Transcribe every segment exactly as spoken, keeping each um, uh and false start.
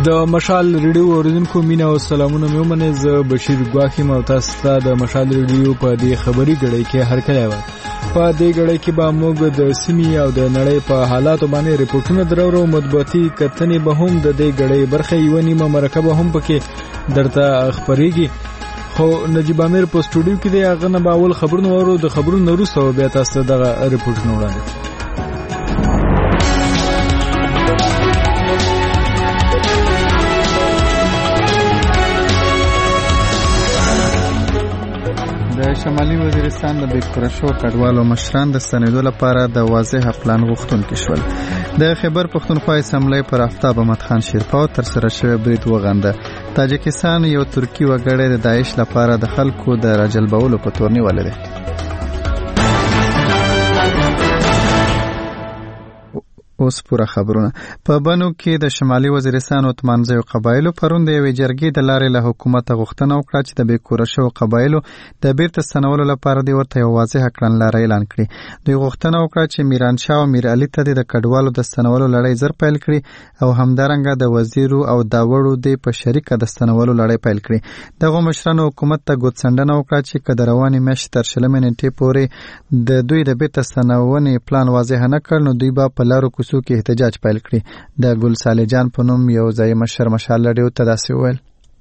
د مشال ریډیو اوریدونکو مینا او سلامونه مې ومنه. زه بشیر ګواخیم او تاسو ته د مشال ریډیو په دې خبري غړي کې هرکلی و. په دې غړي کې به موږ د سیمې او د نړۍ په حالاتو باندې ریپورتونه درو. مطبوعاتي کتنې به هم د دې غړي برخه یو نیمه مرکبه هم پکې درته خبريږي. خو نجیب امیر په سټوډیو کې دی، هغه نه به اول خبرونه ورو، د خبرونو وروسته بیا تاسو ته دغه ریپورتونه وړاندې. د شمالي وزیرستان د بیکوره شو کډوالو مشران د ستنېدو لپاره د واضح پلان غوښتونکي شول. د خیبر پښتونخوا اسمبلی پر آفتاب احمد خان شیرپاو تر سره شوی برید وغنده. تاجکستان یو ترکی وګړی د داعش لپاره د خلکو د راجلبولو په تور نیولې ده. اوس پوره خبرونه. په بنو کې د شمالي وزیرستان او تمانځيو قبایلو پرون د یوې جرګې د لارې له حکومت غوښتنه وکړه چې د بیکوره شو قبایلو د بیرته ستنولو لپاره دی ورته یو واضح کړنلاره اعلان کړي. دوی غوښتنه وکړه چې میران شاه او میر علي ته د کډوالو د ستنولو لړۍ زر پیل کړي او همدارنګه د وزیرو او داوړو د په شریکه د ستنولو لړۍ پیل کړي. دغه مشرانو حکومت ته ګوتڅنډنه وکړه چې کله رواني میاشتې تر شلمې نیټې پورې د دوی د بیرته ستنونې پلان واضح نه کړ نو دوی به په لارو کوڅو کې احتجاج پیل کړي. د ګل صالح جان په نوم یو ځای مشر مشال لډیو ته داسې وویل: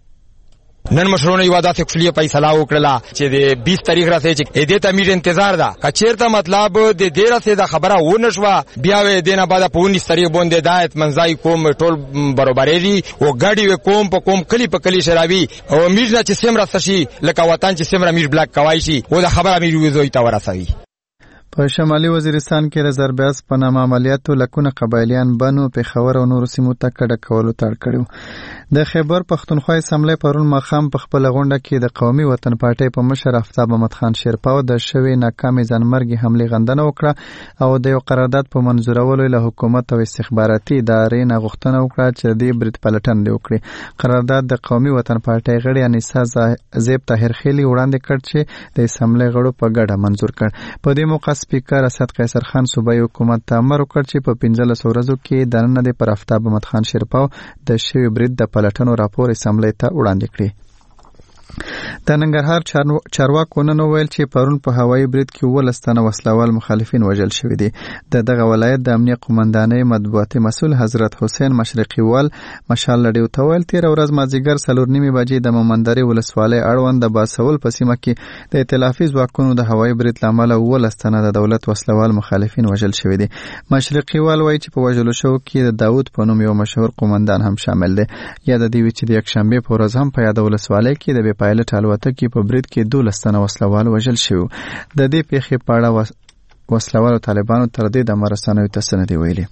نن مشرونه یو داسې کلیه فیصله وکړه چې د بیس تاریخ راځي چې دې ته امیر انتظار ده. کچیرته مطلب د دې راځي د خبره ونه شو بیا وې دینه بعد په اونیس تاریخ باندې دایت منځای کوم ټول برابرېږي او ګاډي کوم په کوم کلی په کلی شراوي او امیر نه چې سیمرا شي لکه وطن چې سیمرا امیر بلاک کوي شي او د خبره امیر وزوي ته ورسوي. په شمالي وزیرستان کې د زربیاس په نامه عملیاتو لکونه قبایلیان بنو پېښور او نورو سیمو ته کډه کولو تړ کړو. د خیبر پښتونخوا اسمبلی پرون ماښام په خپل غونډه کې د قومي وطن پارټۍ په مشر آفتاب احمد خان شیرپاو د شوی ناکامې ځانمرګي حمله غندنه وکړه او د یو قرارداد په منظورولو له حکومت او استخباراتي ادارې نه غوښتنه وکړه چې د برید پلټن دی وکړي. قرارداد د قومي وطن پارټۍ غړي انیسا زیب طاهر خیلی وړاندې کړ چې د اسمبلی غړو په ګډه منظور کړ. په دې موقع سپیکر اسد قیصر خان صوبایي حکومت ته امر وکړ چې په پنځلس ورځو کې د نن د پر آفتاب احمد خان شیرپاو د شوی برید د پلټنو راپور اسمبلی ته وړاندې کړي. د ننګرهار چارواکو نن وویل چې پرون په هوایي برید کې ولس تنه وسلوال مخالفین وژل شوي دي. د دغه ولایت د امنیه قومندانۍ مطبوعاتي مسؤل حضرت حسین مشرقي وال مشال لډیو ته ویل تیر ورځ مازیګر څلور نیمې بجې د مومندرې ولسوالۍ اړوند د باسول په سیمه کې د ائتلافي ځواکونو د هوایي برید له امله ولس تنه د دولت وسلوال مخالفین وژل شوي دي. مشرقي وال وایي چې په وژلو شوو کې د داود په نوم یو مشهور قومندان هم شامل دی. یاد دی چې د یکشنبه په ورځ هم په یاد ولسوالۍ کې د پایلټ الوتکې په برید کې دولس تنه وسلوال وژل شوي. د دې پیښې په اړه وسلوالو طالبانو تر دې د مرستانو ته سند ویلي.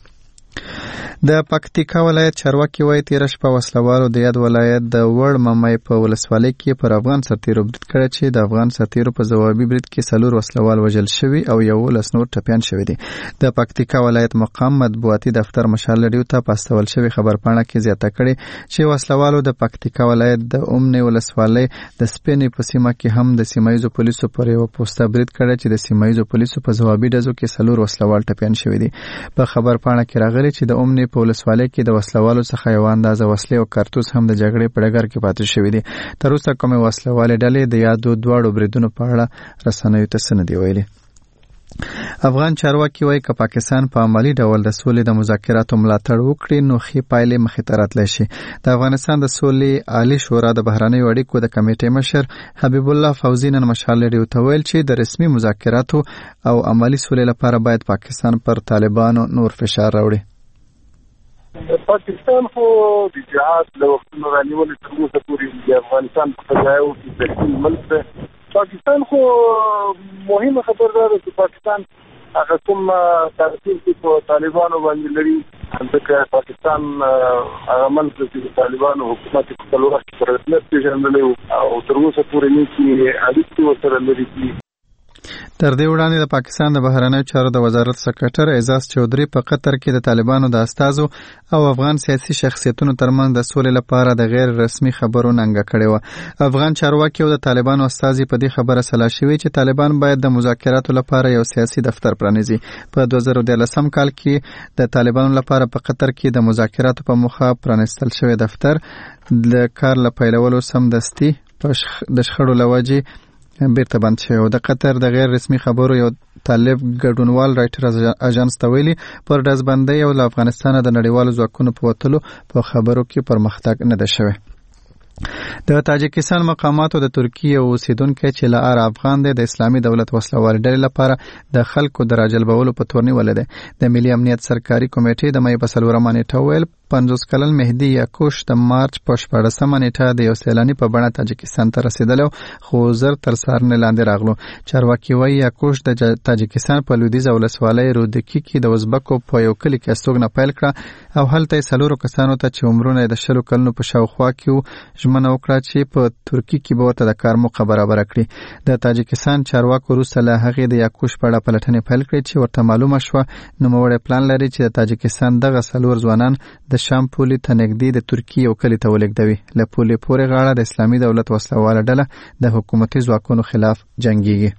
د پکتیکا ولایت چارواکي وایي تیر شپه وسلوالو د یاد ولایت د وړ ممای په ولسوالۍ کې پر افغان سرتیرو برید کړی چې د افغان سرتیرو په ځوابي برید کې څلور وسلوال وژل شوي او یو لس نور ټپیان شوي دي. د پکتیکا ولایت مقام مطبوعاتي دفتر مشال لډیو ته په استول شوی خبرپاڼه کې زیاته کړې چې وسلوالو د پکتیکا ولایت د اومنې ولسوالۍ د سپینې په سیمه کې هم د سیمایزو پولیسو پر یو پوسټه برید کړی چې د سیمایزو پولیسو په ځوابي ډزو کې څلور وسلوال ټپیان شوي دي. په خبرپاڼه کې راغلي چې د اومنې په ولسوالۍ کې د وسلوالو څخه یو اندازه وسلې او کارتوس هم د جګړې په ډګر کې پاتې شوي دي. تر اوسه کومې وسلوالې ډلې د یادو دواړو بریدونو په اړه رسنیو ته څه نه دي ویلي. افغان چارواکي وایي که پاکستان په عملی ډول د سولې د مذاکراتو ملاتړ وکړي نو ښې پایلې مخې ته راتلی شي. د افغانستان د سولې عالي شورا د بهرنیو اړیکو د کمیټې مشر حبیب الله فوزي نن مشال لډیو ته ویل چې د رسمي مذاکراتو او عملی سولې لپاره باید پاکستان پر طالبانو نور فشار راوړي. پاکستان خو د جهاد له وختونو رانیولې تر اوسه پورې د افغانستان په فضایو کې تشکیل ملک ده. پاکستان خو مهمه خبره ده چې پاکستان هغه کوم تاثیر چې په طالبانو باندې لري ځکه پاکستان هغه ملک چې د طالبانو حکومت خپل وخت پر رسمیت پیژندلی او تر اوسه پورې نه چې اړیکې ورسره لري. تر دې وړاندې د پاکستان د بهرنیو چارو د وزارت سکرټر اعزاز چودھری په قطر کې د طالبانو د استازو او افغان سیاسي شخصیتونو ترمنځ د سولې لپاره د غیر رسمي خبرو ننګه کړې و. افغان چارواکي او د طالبانو استازي په دې خبره سلا شوي چې طالبان باید د مذاکراتو لپاره یو سیاسي دفتر پرانیزي. په دوه زره دولسم کال کې د طالبانو لپاره په قطر کې د مذاکراتو په موخه پرانیستل شوی دفتر د کار له پیلولو سمدستي د شخړو له وجې بیرته بند شوی و. د قطر د غیر رسمي خبرو یو طالب ګډونوال رایټر اژانس ته ویلي پر ډزبندۍ او له افغانستانه د نړیوالو ځواکونو په وتلو په خبرو کې پرمختګ نه ده شوی. د تاجکستان مقاماتو د ترکیه اوسیدونکو چې له ار افغان دی د اسلامي دولت وسلوال ډلې لپاره د خلکو د راجلبولو په تور نیولې ده. د ملي امنیت سرکاري کمیټې د مې په څلورمه نیټه ویل پنځوس کلن مهدي یاکوش د مارچ په شپاړسمه نیټه د یو سیلاني په بڼه تاجکستان ته رسیدلی خو زر تر څارنې لاندې راغلو. چارواکي وایي یاکوش د تاجکستان په لویدیځه ولسوالۍ رودکي کې د ازبکو په یو کلي کې استوګنه پیل کړه او هلته یې څلورو کسانو ته چې عمرونه یې د شلو کلونو په شاوخوا کې ژمنه وکړه چې په ترکي کې به ورته د کار موقع برابره کړي. د تاجکستان چارواکو وروسته له هغې د یاکوش په اړه پلټنې پیل کړې چې ورته معلومه شوه نوموړی پلان لري چې د تاجکستان دغه څلور ځوانان د شام پولې ته نږدې د ترکیې یو کلي ته ولېږدوي. له پولې پورې غاړه د اسلامي دولت وسلواله ډله د حکومتي ځواکونو خلاف جنګیږي.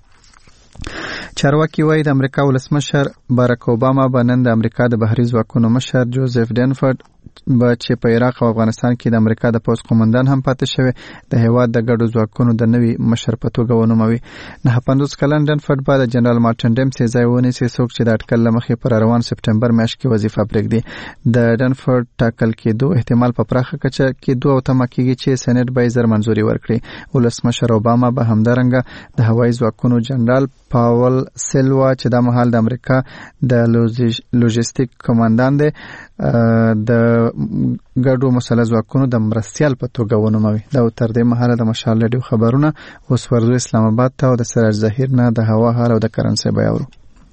چارواکي وایي د امریکا ولسمشر باراک اوباما به نن د امریکا د بهري ځواکونو مشر جوزف ډینفورد به چې په عراق او افغانستان کې د امریکا د پوځ قومندان هم پاتې شوی د هیواد د ګډو ځواکونو د نوي مشر په توګه ونوموي. نه پنځوس کلن ډینفورد به د جنرال مارټن ډیمسي ځای ونیسي څوک چې د اټکل له مخې پر روان سپټمبر میاشت کې وظیفه پرېږدي. د ډینفورد ټاکل کېدو احتمال په پراخه کچه کېدو او تمه کېږي چې سېنیټ به یې زر منظوري ورکړي. ولسمشر اوباما به همدارنګه د هوایي ځواکونو جنرال پاول سیلوا چې دا مهال د امریکا د لوجستیک کمانډان دی د ګډو مسله ځواکونو د مرستیال په توګه ونوموي. دا تر دې مهاله د مشال رادیو خبرونه اوس ورځو اسلام آباد ته او د سراج ظهیر نه د هوا حال او د کرنسي بیاورو.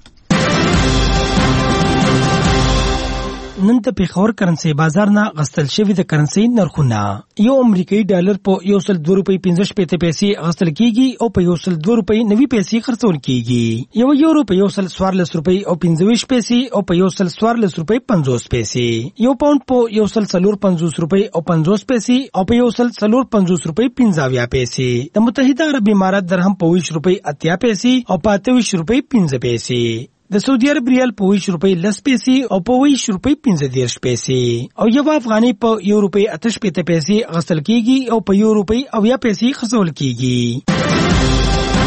نن د پیښور کرنسي بازار نه غستل شوی د کرنسي نرخونه یو امریکایي ډالر په یو سل دوه روپۍ پنځه شپېته پیسې غستل کیږي او په یو سل دوه روپۍ نوي پیسې خرڅول کیږي. یو یورو په یو سل څوارلس روپۍ او پنځه ویشت پیسې او په یو سل څوارلس روپۍ پنځوس پیسې. یو پاوند په یو سل څلور پنځوس روپۍ او پنځوس پیسې او په یو سل څلور پنځوس روپۍ پنځه اویا پیسې. د متحده عرب امارات درهم په ویشت روپۍ اتیا پیسې او په اته ویشت روپۍ پنځه پیسې. د سعودي عرب ریال په ویشت روپۍ لس پیسې او په ویشت روپۍ پنځه دېرش پیسې او یو افغانۍ په یو روپۍ اته شپېته پیسې غستل کیږي او په یو روپۍ اویا پیسې خرڅول کیږي.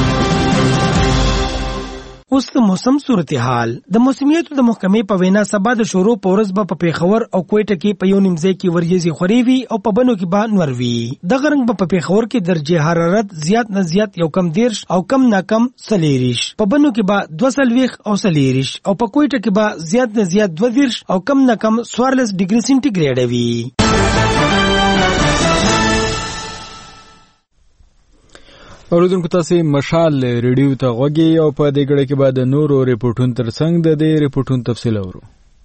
اوس د موسم صورتحال. د موسمیاتو د محکمې په وینا سبا د شروع په ورځ به په پیښور او کوټه کې په یو نیمځای کې وریځې خورې وي او په بنو کې به نور وي. دغه رنګ به په پیښور کې درجه حرارت زیات نه زیات یو کم دیرش او کم نه کم څلېرویشت، په بنو کې به دوه څلوېښت او څلېرویشت او په کوټه کې به زیات نه زیات دوه دېرش او کم نه کم څوارلس ډیګري سینټیګریډ وي. اوریدونکو تاسو مشال ریډیو ته غوږی او په دې غړي کې بعد نورو ریپورتونو ترڅنګ د دې ریپورتونو تفصیل اورو.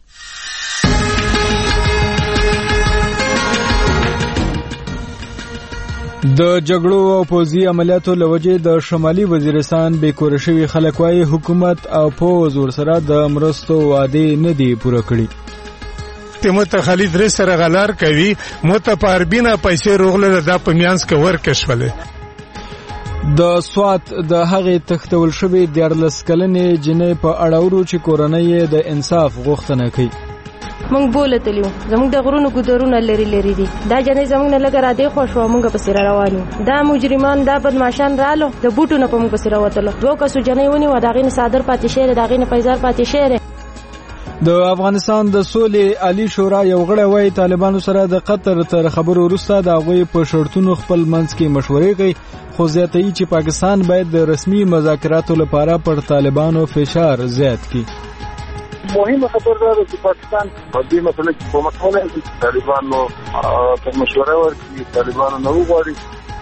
د جګړو او پوځي عملیاتو لوجې د شمالي وزیرستان بې کور شوي خلک وايي حکومت او پوځ ورسره د مرستو وعده نه دی پوره کړي. مت خالد رې سره غلار کوي مت پاربینه پیسې روغله د پمیانس کې ورکښولې. د سوات د هغې تختول شوی دیارلس کلنې جنې په اړورو چې کورنۍ د انصاف غوښتنه کوي. مونږ بولتلیو زموږ د غرونو ګودرونه لري لري دي دا جنې زموږ نه لګ را دی خو شو مونږ په سر روانو دا مجرمان دا بدمعشان رالو د بوټو نه په مونږ په سر وتلو دوه کسو جنې ونی و داغې نه صادر پاتې شهر داغې نه پیزار پاتې شهر. د افغانستان د سولې عالی شورا یو غړی وایي طالبانو سره د قطر تر خبرو وروسته د هغوی په شرطونو خپل منځ کې مشورې کوي خو زیاتوي چې پاکستان باید د رسمي مذاکراتو لپاره پر طالبانو فشار زیات کړي. مهمه خبره ده چې پاکستان په دې مسله کې کومک ونه کوي طالبانو ته مشوره ورکړي طالبانو نه وغواړي.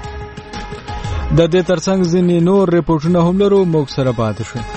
د دې ترڅنګ ځینې نور ریپورتونه هم لرو موږ سره پاتې شئ.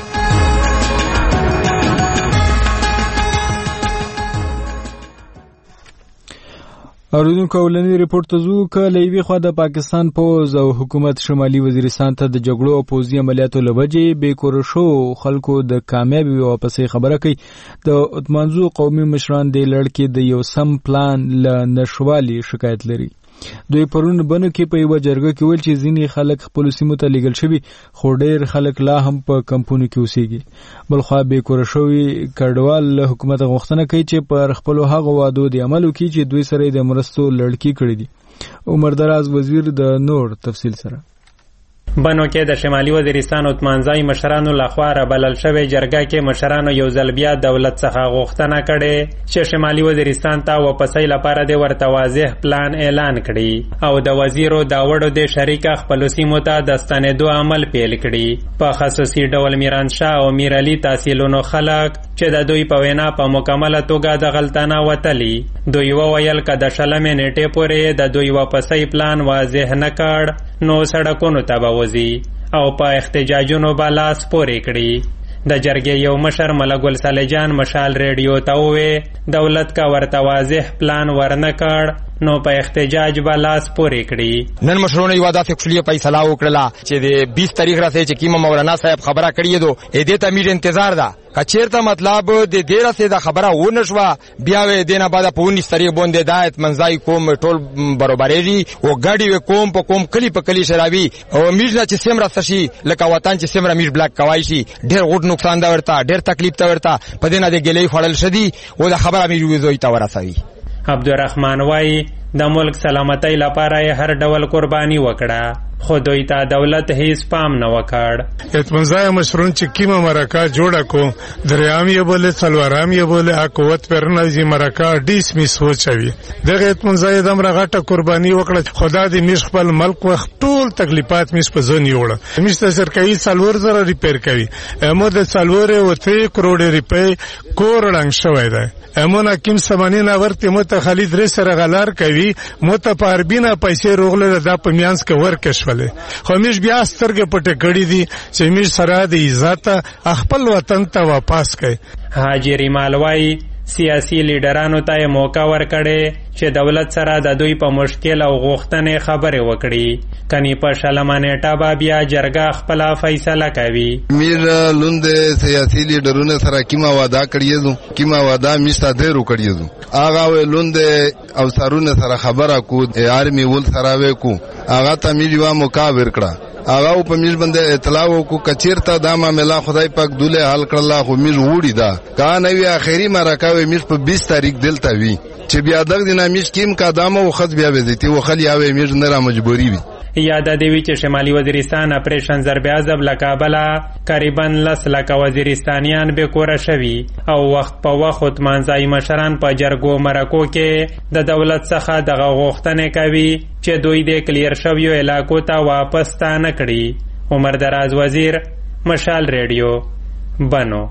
اوریدونکو ولنی ریپورت ته ځو که له یوې خوا د پاکستان پوځ او حکومت شمالي وزیرستان ته د جګړو او پوځي عملیاتو له وجې بېکوره شوو خلکو د کامیابي واپسۍ خبره کوي. د اتمانزو قومي مشران دې لړ کې د یو سم پلان له نشوالي شکایت لري. دوی پرون بنو کې په یوه جرګه کې ویل چې ځینې خلک خپلو سیمو ته لیږل شوي خو ډېر خلک لا هم په کمپونو کې اوسېږي. بلخوا بېکوره شوي کډوال له حکومت غوښتنه کوي چې پر خپلو هغو وعدو د عمل وکړي چې دوی سره د مرستو لړکي کړي دي. عمر دراز وزیر د نور تفصیل سره بنو کې د شمالي وزیرستان اتمانځای مشرانو لخوا را بلل شوی جرګه کې مشرانو یو ځل بیا دولت څخه غوښتنه کړې چې شمالي وزیرستان ته واپسۍ لپاره د ورته واضح پلان اعلان کړي او د وزیرو داوړو د شریکه خپلو سیمو ته د ستنېدو عمل پیل کړي. په خصوصي ډول میرانشاه او میرعلي تحصیلونو خلک چې د دوی په وینا په مکمله توګه د غلطانه وتلي. دوی وویل که د شلمې نیټې پورې د دوی واپسۍ پلان واضح نه کړ نو سړکونو ته به وځي او په احتجاجونو به لاس پورې کړي. د جرګې یو مشر مله ګل صالح جان مشال ریډیو ته ووې دولت کا ورته واضح پلان ورنه کړ نو په احتجاج به لاس پورې کړي. نن مشرونو یوه داسې کفلي فیصله وکړله چې د بیس تاریخ راسې چې کیمه مولانا صاحب خبره کړې دو دې ته میر انتظار ده که چېرته مطلب د دې راسې دا خبره ونه شوه بیا وې دې نه بعده په اونیس تاریخ باندې دا اطمنځای کوم ټول برابرېږي او ګاډي وې کوم په کوم کلي په کلي شرابي او میر نه چې سیم راسته شي لکه وطن چې سیم را میر بلاک کوای شي ډېر غوټ نقصان ده ورته ډېر تکلیف ته ورته په دې نه د ګیلې خوړل شدي او د خبره میر وزوی ته ورسوي. عبدالرحمن وای د ملک سلامتۍ لپاره یې هر ډول قرباني وکړه خو دوی ته دولت هیڅ پام نه وکړ. اطمنځای مشرون چې کیمه مرکه جوړه کو دریام یې بوله څلورام یې بوله حکومت پرنځي مرکه ډیس میس وچوي دغه اطمنځای دمره غټه قرباني وکړه خدا دې میش خپل ملک وخت ټول تکلیفات میش په ځون یوړه میش ته سرکاري څلور زره ریپیر کوي امو د څلور او تری کروڑ روپۍ کور رنګ شوی دی. امون حکیم سمانین ورته متخلید رې سره غلار کوي متپاربینه پیسې روغله د پمیانس کې ورکش خو میش بیا سترګې پټې کړې دي چې میش سره د عزت خپل وطن ته واپس کړي. حاجی ریمال وای سیاسي لیډرانو ته موقع ورکړي چې دولت سره د دوی په مشکل او غوښتنې خبرې وکړي کني په شلمه نیټه به بیا جرګه خپل فیصله کوي. میر لوند سیاسي لیډرونو سره کیما وعده کړی دي کیما وعده میستا ډیرو کړی دي هغه لوند او سرونه سره خبره کو آرمي ول سره وکړو هغه ته میډیا موقع ورکړه هغه په میز باندې اطلاع وکړو کچیرته دا معاملې خدای پاک دوله حل کړله خو میز وړي دا کانه وی اخیری مرکه میز په بیس تاریخ دلته وی چې بیا دغه دینه میز کیم قدمه او خد بیا وزيتي او خلی او میز نه را مجبوری وی. یاد دی چې شمالي وزیرستان اپریشن ضرب عذاب لکابلا قریبا لس لک وزیرستانیان به کور شوي او وخت په وخت منځای مشران په جرګو مرکو کې د دولت څخه دغه غوښتنې کوي چې دوی د کلیر شویو علاقو ته واپس تا نه کړي. عمر دراز وزیر مشال ریډیو بنو.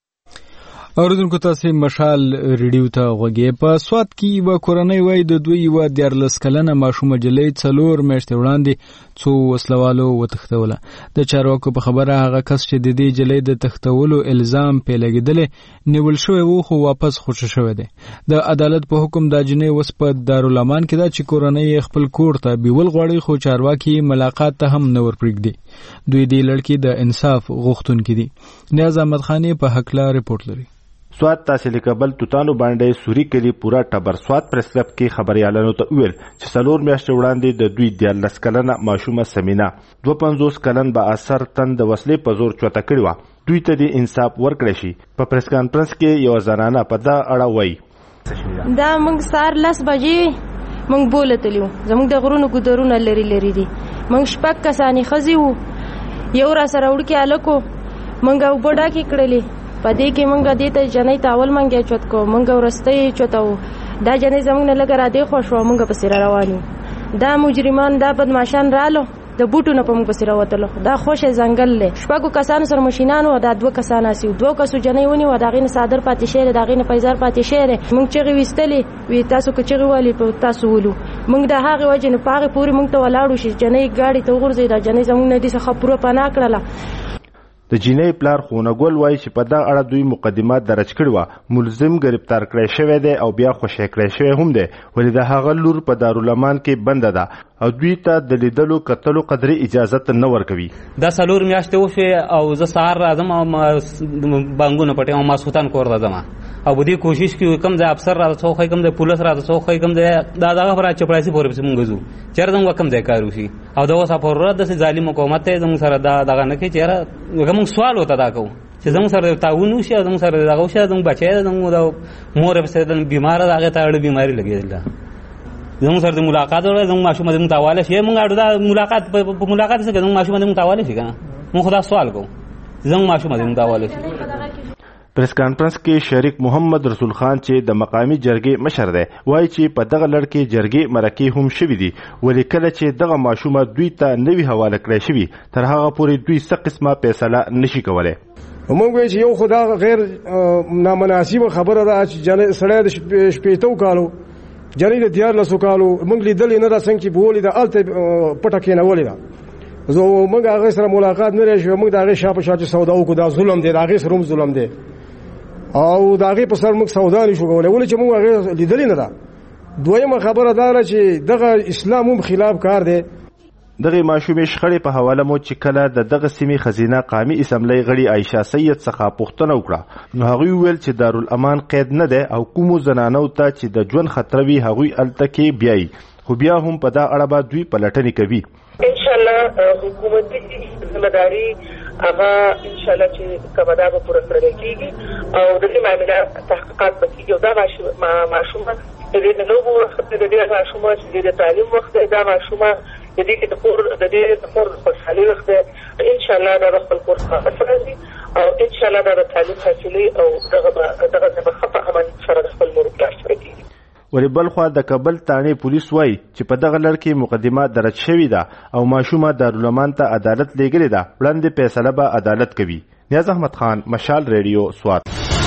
اوریدونکو تاسو مشال ریډیو ته غوږی. په سوات کې یوه کورنۍ وای د دوی یوه دیارلس کلنه ماشومه جلۍ څلور میاشتې وړاندې څو وسلوالو وتښتوله. د چارواکو په خبره هغه کس چې د دې جلۍ د تښتولو الزام پې لګېدلی نیول شوی و خو واپس خوشي شوی دی. د عدالت په حکم دا جنۍ اوس په دارالامان کې ده چې کورنۍ خپل کور ته بیول غواړي خو چارواکي ملاقات ته هم نه ورپرېږدي. دوی دې لړکې د انصاف غوښتونکي دي. نیاز احمد خانی په هکله رپورټ لري. سوات تحصیل کابل توتانو باندې سوري کلی پورا ټبر سوات پریس کلب کې خبريالانو ته ویل چې څلور میاشتې وړاندې د دوی دیارلس کلنه ماشومه سمینا دوه پنځوس کلن به اثر تن د وسلې په زور چوته کړی و. دوی ته د انصاف ورکړی شي. په پریس کانفرنس کې یو زنانه په دا اړه وایي دا موږ سار لس بجې موږ بولتلیو زموږ د غرونو ګودرونه لري لري دي موږ شپږ کسانی خزي وو یو را سره وړکی الکو موږ او بډا کې کړلې پدې کې مونږ دې ته جنې تاول مونږه چوت کو مونږ ورستې چوتاو دا جنې زمونږ نه لګرا دې خو شو مونږ په سر روانو دا مجرمان دا بدمعشان رالو د بوټو نه په مونږ په سر وتلو دا خوشه ځنګل له شپږو کسانو سره ماشينانو دا دوه کسان اسي دوه کسو جنې ونی و دا غین صادر پاتې شهر دا غین پیزار پاتې شهر مونږ چې وستلې وی تاسو که چې والی په تاسو ولو مونږ د هغه وجه نه پاره پوری مونږ ته ولاړو شي جنې گاډي ته ورځي دا جنې زمونږ نه دي څه خبره پنا کړله. د جینۍ پلار خونګل وایي چې په دغه اړه دوی مقدمات درج کړي وه، ملزم گرفتار کړی شوی دی او بیا خوشی کړی شوی هم دی، ولې د هغه لور په دارالامان کې بنده ده او دوی ته د لیدلو کتلو قدرې اجازه نه ورکوي. دا څلور میاشتې وشوې او زه سهار راځم او بانګونه پټوم او ماسخوتن کور ته ځم او په دې کوشش کې کوم ځای افسر راته څوک کوم ځای پولیس راته څوک کوم ځای دا دغه پر چپړاسي پورې پسې مونږ ځو چېرته موږ کوم ځای کار وشي او دا اوس په داسې ظالم حکومت ته زموږ سره دا دغه نه کوي چېرته موږ سوال ورته دا کوو چې زموږ سره تعاون وشي او زموږ سره دغه وشي زموږ بچی دی زموږ د مور پسې بیماره ده هغې ته اړه بیماري لګېدله زموږ سره د ملاقات وکړه زموږ ماشوم زموږ ته حواله شي موږ اړو دا ملاقات په ملاقات څه کوي زموږ ماشوم زموږ ته حواله شي که نه موږ خو دا سوال کوو زموږ ماشوم زموږ ته حواله شي. پریس کانفرنس کې شریک محمد رسول خان چې د مقامی جرګې مشر دی وایي چې په دغه لړ کې جرګې مرکې هم شوي دي، ولې کله چې دغه ماشومه دوی ته نوي حواله کړی شوي تر هغه پورې دوی څه قسمه فیصله نشي کولی. موږ وایو چې یو خو دا غیر نامناسبه خبره ده چې سړی د شپېتو کالو جنۍ د دیارلسو کالو موږ لیدلې نه ده څنګه چې بولې ده هلته پټه کېنولې ده زه موږ هغې سره ملاقات نه راشي موږ د هغې شا په شا چې سودا وکړو دا ظلم دی د هغې سره هم ظلم دی او د هغې په سر موږ سودا نه شو کولی ولې چې موږ هغې لیدلې نه ده. دویمه خبره دا ده چې دغه اسلام هم خلاف کار دی. دغه ماشومې شخړې په حواله مو چې کله د دغه سیمې خزینه قامي اسمبلی غړي عایشه سید څخه پوښتنه وکړه نو هغوی وویل چې دارالامان قید نه دی او کومو زنانو ته چې د ژوند خطر وي هغوی هلته کې بیایي، خو بیا هم په دا اړه به دوی پلټنې کوي. انشاءالله حکومتي ذمہداري هغه انشاءالله چې کومه دا به پوره کړل کېږي او د دې معامله تحقیقات به کېږي او دا ماشومه د دې د لوبو وخت د دې ماشومه چې د تعلیم وخت دا ماشومه د دې د کور د دې د کور خوشحالي وخت انشاءالله دا خپل کور څخه راځي او انشاءالله دا تعلیم حاصلي او دغه دغه په خطا امن سره خپل مور پلاس کړي. ولې بل خوا د کابل تانې پولیس وایي چې په دغه لړ کې مقدمه درج شوې ده او ماشومه دارالامان ته عدالت لیږلې ده، وړاندې فیصله به عدالت کوي. نیاز احمد خان، مشال ریډیو، سوات.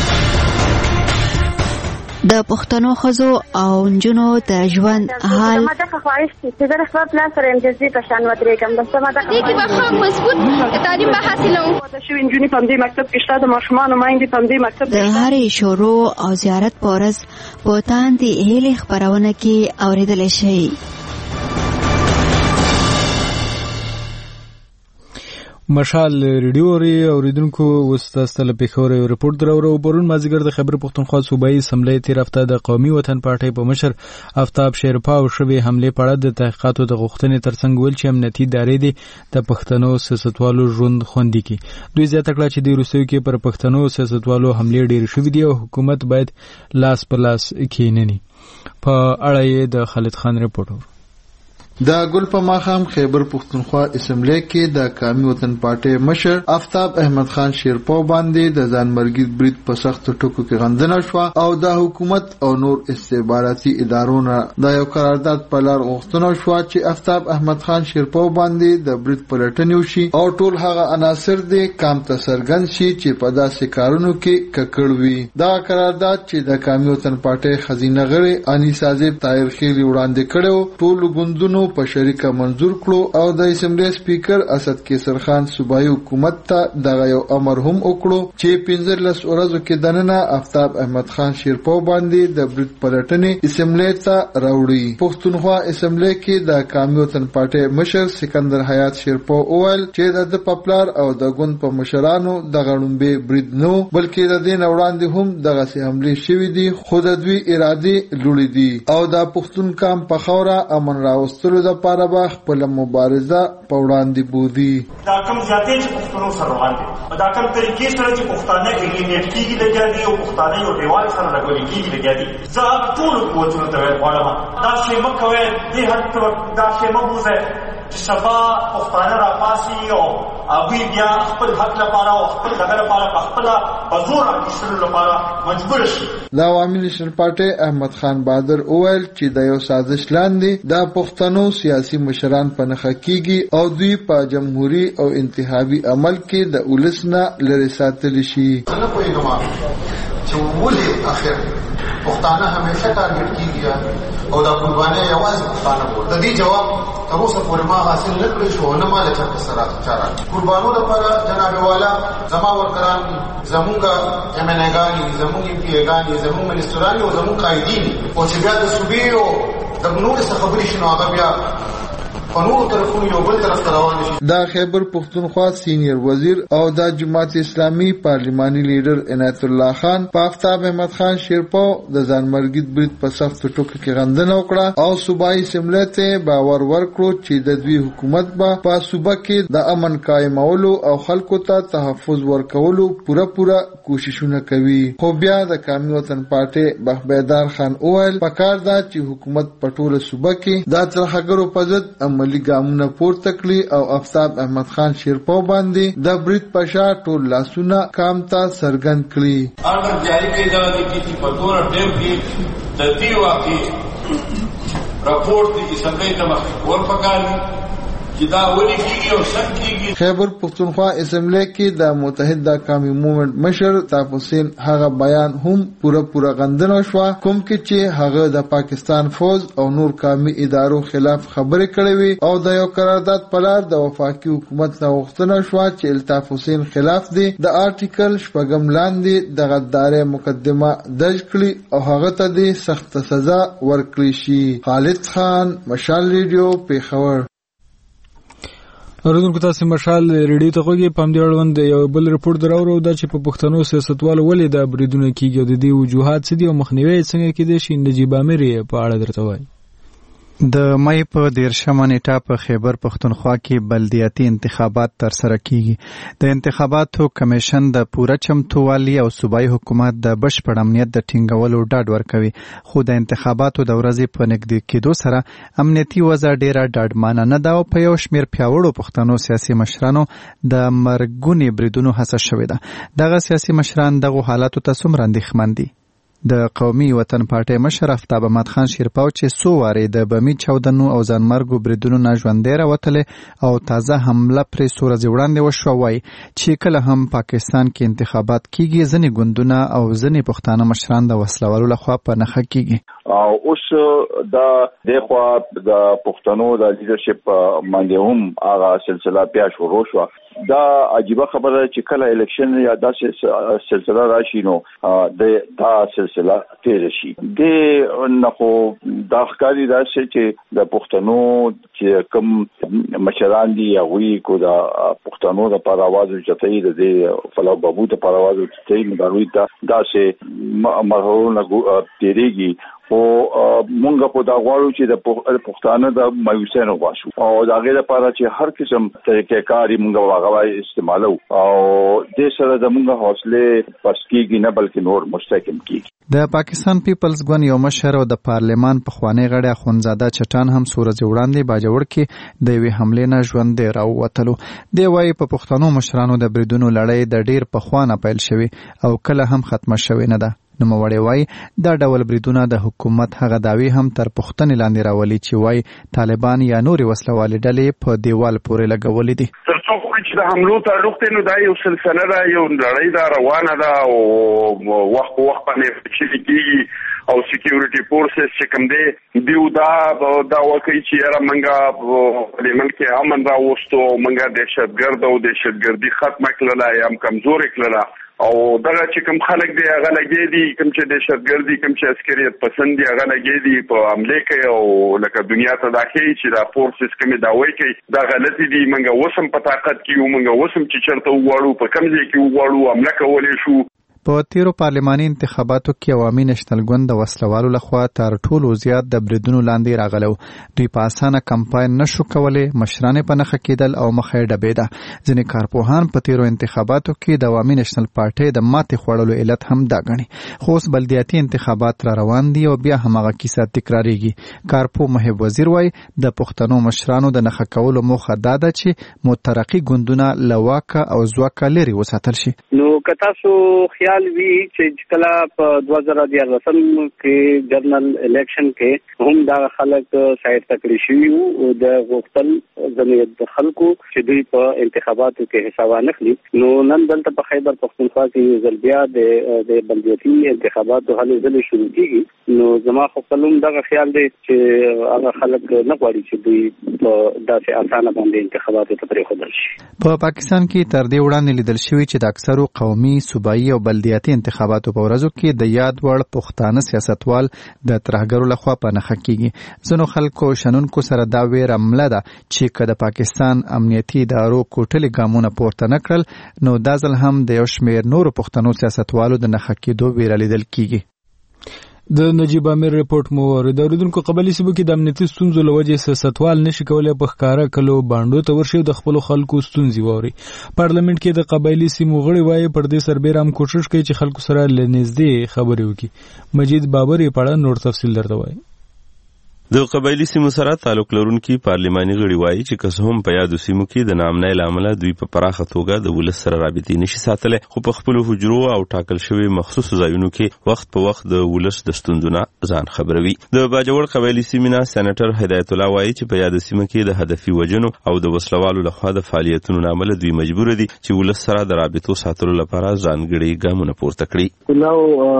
د پښتنو ښځو او نجونو د ژوند حال ما ته خواهش چې د خپل پلان سره امتیازي په شان ودرېږم د سمه ده دې کې به ښه مضبوط تعلیم به حاصلوم د شوي نجونې په همدې مکتب کې شته د ماشومانو میندې په همدې مکتب د هرې شروع او زیارت په ورځ په تاندې هیلې خپرونه کې اورېدلی شئ. مشال ریډیو ری اوریدونکو وستاسته له پیښور یو رپورټ درورو پرون مازیګر د خبر پښتونخوا صوبایي اسمبلی تیر هفته د قومي وطن پارټۍ په مشر آفتاب شیرپا او شوی حمله په اړه د تحقیقاتو د غوښتنې ترڅنګ ول چې امنیتي ادارې دي د پښتنو سیاستوالو ژوند خوندي کړي. دوی زیاته کړه چې د روسیې کې پر پښتنو سیاستوالو حمله ډېر شوې دي او حکومت باید لاس په لاس کېنني. په اړه یې د خالد خان رپورټ. د ګل په ماښام خیبر پښتونخوا اسمبلی کې د قومي وطن پارټۍ مشر آفتاب احمد خان شیرپا باندې د ځانمرګي برید په سخت ټکو کې غندنه شوه او د حکومت او نور استخباراتي ادارو نه د یو قرارداد په لار غوښتنه شوه چې آفتاب احمد خان شیرپا باندې د برید پلټنې وشي او ټول هغه عناصر دي کام ته څرګند شي چې په داسې کارونو کې ککړ وي. دا قرارداد چې د قومي وطن پارټۍ خزینه غړي انیسا زیب طاهر خیلی وړاندې کړو ټول ګوندونو په شریکه منظور کړو او د اسمبلی سپیکر اسد کیسر خان صوبایي حکومت ته دغه یو امر هم وکړو چې پنځلس ورځو کې دننه آفتاب احمد خان شیرپا باندې د برید پلټنې اسمبلی ته راوړي. پښتونخوا اسمبلی کې د قومي وطن پارټۍ مشر سکندر حیات شیرپا وویل چې د پپلار او د ګوند په مشرانو د غړومبې برید نو بلکې د دې نه وړاندې هم دغه حملې شوې دي خو د دوی ارادې لوړې دي او د پښتون قام په خوره امن راوستلو د پاره به خپل مبارزه په وړاندې بودي. دا کوم ذاتي چې پښتنو سره روان دي دا کوم طریقې سره چې پښتانه الیمیټ کیږي لګیا دي او پښتانه یو دیوال سره لګول کیږي لګیا دي زه ټول قوتونو ته وایم دا شی مکوي دې هټ دا شی مبوزه چې سبا پښتانه را پاسي او هغوی بیا خپل حق لپاره او خپل دغه لپاره په خپله په زور اخیستلو لپاره مجبور شي. د عوامي نیشنل پارټۍ احمد خان بهادر وویل چې د یو سازش لاندې د پښتنو سیاسي مشران په نښه کیږي او دوی په جمهوري او انتخابي عمل کې د ولس نه لرې ساتلی شي. زه نه پوهېږم چې ولې اخر پښتانه همیشه ټارګټ کیږي او دا قرباني یوازې پښتانه وو. د دې جواب تر اوسه پورې ما حاصل نه کړی شو نه مال چا سره چاره قربانو لپاره جناب والا زما ورکران زمونږه امنګانی زمونږ پیګانی زمونږ منسترانی او زمونږ قائدین او چې بیا د صوبې او د نور څه خبرې شنو هغه بیا دا خیبر پختونخوا سینیر وزیر او دا جماعت اسلامی پارلیمانی لیډر عنایت الله خان په آفتاب احمد خان شیرپاو د ځانمرګي برید په سخت ټوکو کې غندنه وکړه او صوبایي اسمبلی ته باور ورکړو چې د دوی حکومت به په صوبه کې د امن قائمولو او خلکو ته تحفظ ورکولو پوره پوره کوششونه کوي. خو بیا د قومي وطن پارټي بهبیدار خان اویل پکار دا چې حکومت په ټوله صوبه کې د ترخګرو په ضد عملي ګامونه پورته کړي او آفتاب احمد خان شیرپاو باندې د برید په شا ټول لاسونه کام ته څرګند کړي. امر جاری کړي دا د کیسې په دور ټیم کې د دې واقعي راپورټ د اسمبلی ته مخ ورپکاري چې دا ولې کیږي او څنګه کیږي. خیبر پختونخوا اسمبلی کې د متحده قومي موومنټ مشر طاف حسین هغه بیان هم پوره پوره غندنه شو کوم کې چې هغه د پاکستان فوج او نور قومي ادارو خلاف خبرې کړې وي او د یو قرارداد په لار د وفاقي حکومت نه غوښتنه شو چې الطاف حسین خلاف دی د آرټیکل شپږم لاندې د غدارۍ مقدمه درج کړي او هغه ته د سخت سزا ورکړي شي. خالد خان، مشال ریډیو، پیښور. اوریدونکو تاسو مشال ریډیو ته غوږی پام دی اړوند یو بل رپورټ دراوړو دا چې په پښتنو سیاستوالو ولې دا بریدونه کیږي او د دې وجوهات څه دي او مخنیوي څنګه کېدای شي. نجیب امیر په اړه درته وایي. د مې په دیرشمه نیټه په خیبر پختونخوا کې بلدیاتي انتخابات ترسره کیږي. د انتخاباتو کمیشن د پوره چمتووالي او صوبایي حکومت د بشپړ امنیت د ټینګولو ډاډ ورکوي، خو د انتخاباتو د ورځې په نږدې کېدو سره امنیتي وضع ډیره ډاډمانه نه ده او په یو شمېر پیاوړو پښتنو سیاسي مشرانو د مرګونې بریدونو هڅه شوې ده. دغه سیاسي مشران دغو حالاتو ته څومره اندېښمن دي؟ د قومي وطن پارټي مشر آفتاب احمد خان شیرپاو چې څو وارې د بمي چاودنو او ځانمرګو بریدونو نه ژوندی راوتلی او تازه حمله پرې څو ورځې وړاندې وشوه، وایي چې کله هم پاکستان کې انتخابات کیږي ځینې ګوندونه او ځینې پښتانه مشران د وسلوالو لخوا په نښه کیږي. او اوس دا دغه د پښتنو د لیډرشپ باندې هم هغه سلسله بیا شروع شو. دا عجیبه خبره چې کله الیکشن یا داسې سلسله راشي نو د دا سلسله تیر شي. د نخو دا ښکاري راشي چې د پښتنو چې کوم مشران دي هغوی کو دا پښتنو د پر आवाज چتای د دې فلو بابو ته پر आवाज چتای مګاروي ته داسې مرحله تیریږي. او مونږ په دا غواړو چې د پښتانه د مایوسۍ نه واشو او دا غیر لپاره چې هر قسم طریقې کاری مونږ واغوي استعمالو او د سره د مونږ حوصله پس کیږي نه بلکې نور مستحکم کیږي. د پاکستان پیپلز ګوند یو مشر او د پارلمان پخوانی غړی اخوندزاده چټان هم سورج وړاندې باجوړ کې د وی حمله نه ژوندې راووتلو. دی وايي په پښتنو مشرانو د بریدونو لړۍ د ډیر پخوانه پیل شوی او کله هم ختمه شوی نه ده. نوموړی وایي دا ډول بریدونه د حکومت هغه داوی هم تر پوښتنې لاندې راولي چې وایي طالبان یا نورې وسلوالې ډلې په دیوال پورې لګولې دي. تر څو چې د حملو تعلق دی نو دا یو سلسله ده، یو لړۍ ده روانه ده او وخت په وخت باندې چې کېږي او سکیورټي فورسز چې کوم دی دیو دا دا وکړي چې یاره منګه په ملک کې امن راوستو، منګه دهشتګرد او دهشتګردي ختمه کړله یا هم کمزورې کړله او دغه چې کوم خلک دی هغه لګې دي کوم چې دهشتګردي کوم چې عسکریت پسند دي هغه لګې دي په حمله کوي او لکه دنیا ته داخلي چې دا فورسز کومې داوی کوي دا غلطي دي. منګه وسم په طاقت کې یو منګه وسم چې چرته وواړو په کوم ځای کې وواړو حمله کولای شو. په تیرو پارلماني انتخاباتو کې عوامي نشنل ګوند د وسلوالو لخوا تر ټولو زیات د بریدونو لاندې راغلو. دوی په اسانه کمپاین نشو کولای، مشران په نښه کېدل او مخه یې ډبېده. ځینې کارپوهان په تیرو انتخاباتو کې د عوامي نشنل پارټۍ د ماتې خوړلو علت هم دا ګڼي. خو اوس بلدیاتي انتخابات را روان دي او بیا هماغه کیسه تکراریږي. کارپو محب وزیر وایي د پښتنو مشرانو د نښه کولو موخه دا ده چې مترقي ګوندونه له واکه او ځواکه لرې وساتل شي. نو که تاسو خیال خیال وی چې کله په دوه زره دیارلسم کې جنرال الیکشن کې هم دا خلک سایډ تکړه شوي وو د غوښتل ځنې د خلکو چې دوی په انتخاباتو کې حساب نه کړي. نو نن دلته په خیبر پختونخوا کې ځل بیا د د بلدیاتي انتخاباتو هلې ځلې شروع کیږي. نو زما خو خپلوم دغه خیال دی چې هغه خلک نه غواړي چې دوی په داسې اسانه باندې انتخاباتو ته پرېښودل شي. په پاکستان کې تر دې وړاندې لیدل شوی چې د اکثرو قومي، صوبایي او بلدیاتي انتخاباتو په ورځو کې د یاد وړ پښتانه سیاستوال د ترهګرو لخوا په نښه کیږي. ځینو خلکو شنونکو سره دا ویره مله ده چې که د پاکستان امنیتي ادارو کوټلې ګامونه پورته نه کړل نو دا ځل هم د یو شمېر نورو پښتنو سیاستوالو د نښه کېدو ویره لیدل کیږي. د نجیب امیر رپورټ مو ورید. اوریدونکو قبایلي سیمو کې د امنیتي ستونزو له وجې سیاستوال نشي کولی په ښکاره کلو بانډو ته ورشي او د خپلو خلکو ستونزې واوري. پارلمنټ کې د قبایلي سیمو غړي وایي پر دې سربېره هم کوشش کوي چې خلکو سره له نږدې خبرې وکړي. مجید بابر یې په اړه نور تفصیل درته وایي. د قبایلی سیمو سره تعلق لرونکي پارلماني غړي وایي چې که هم په یادو سیمو کې د ناامنۍ له امله دوی په پراخه توګه د ولس سره رابطې نشي ساتلی، خو په خپلو حجرو او ټاکل شوي مخصوصو ځایونو کې وخت په وخت د ولس د ستونزو نه ځان خبروي. د باجوړ قبایلي سیمې نه سېنیټر هدایت الله وایي چې په یاده سیمه کې د هدفي وژنو او د وسلوالو لخوا د فعالیتونو له امله دوی مجبور دي چې ولس سره د رابطو ساتلو لپاره ځانګړي ګامونه پورته کړي. کلاو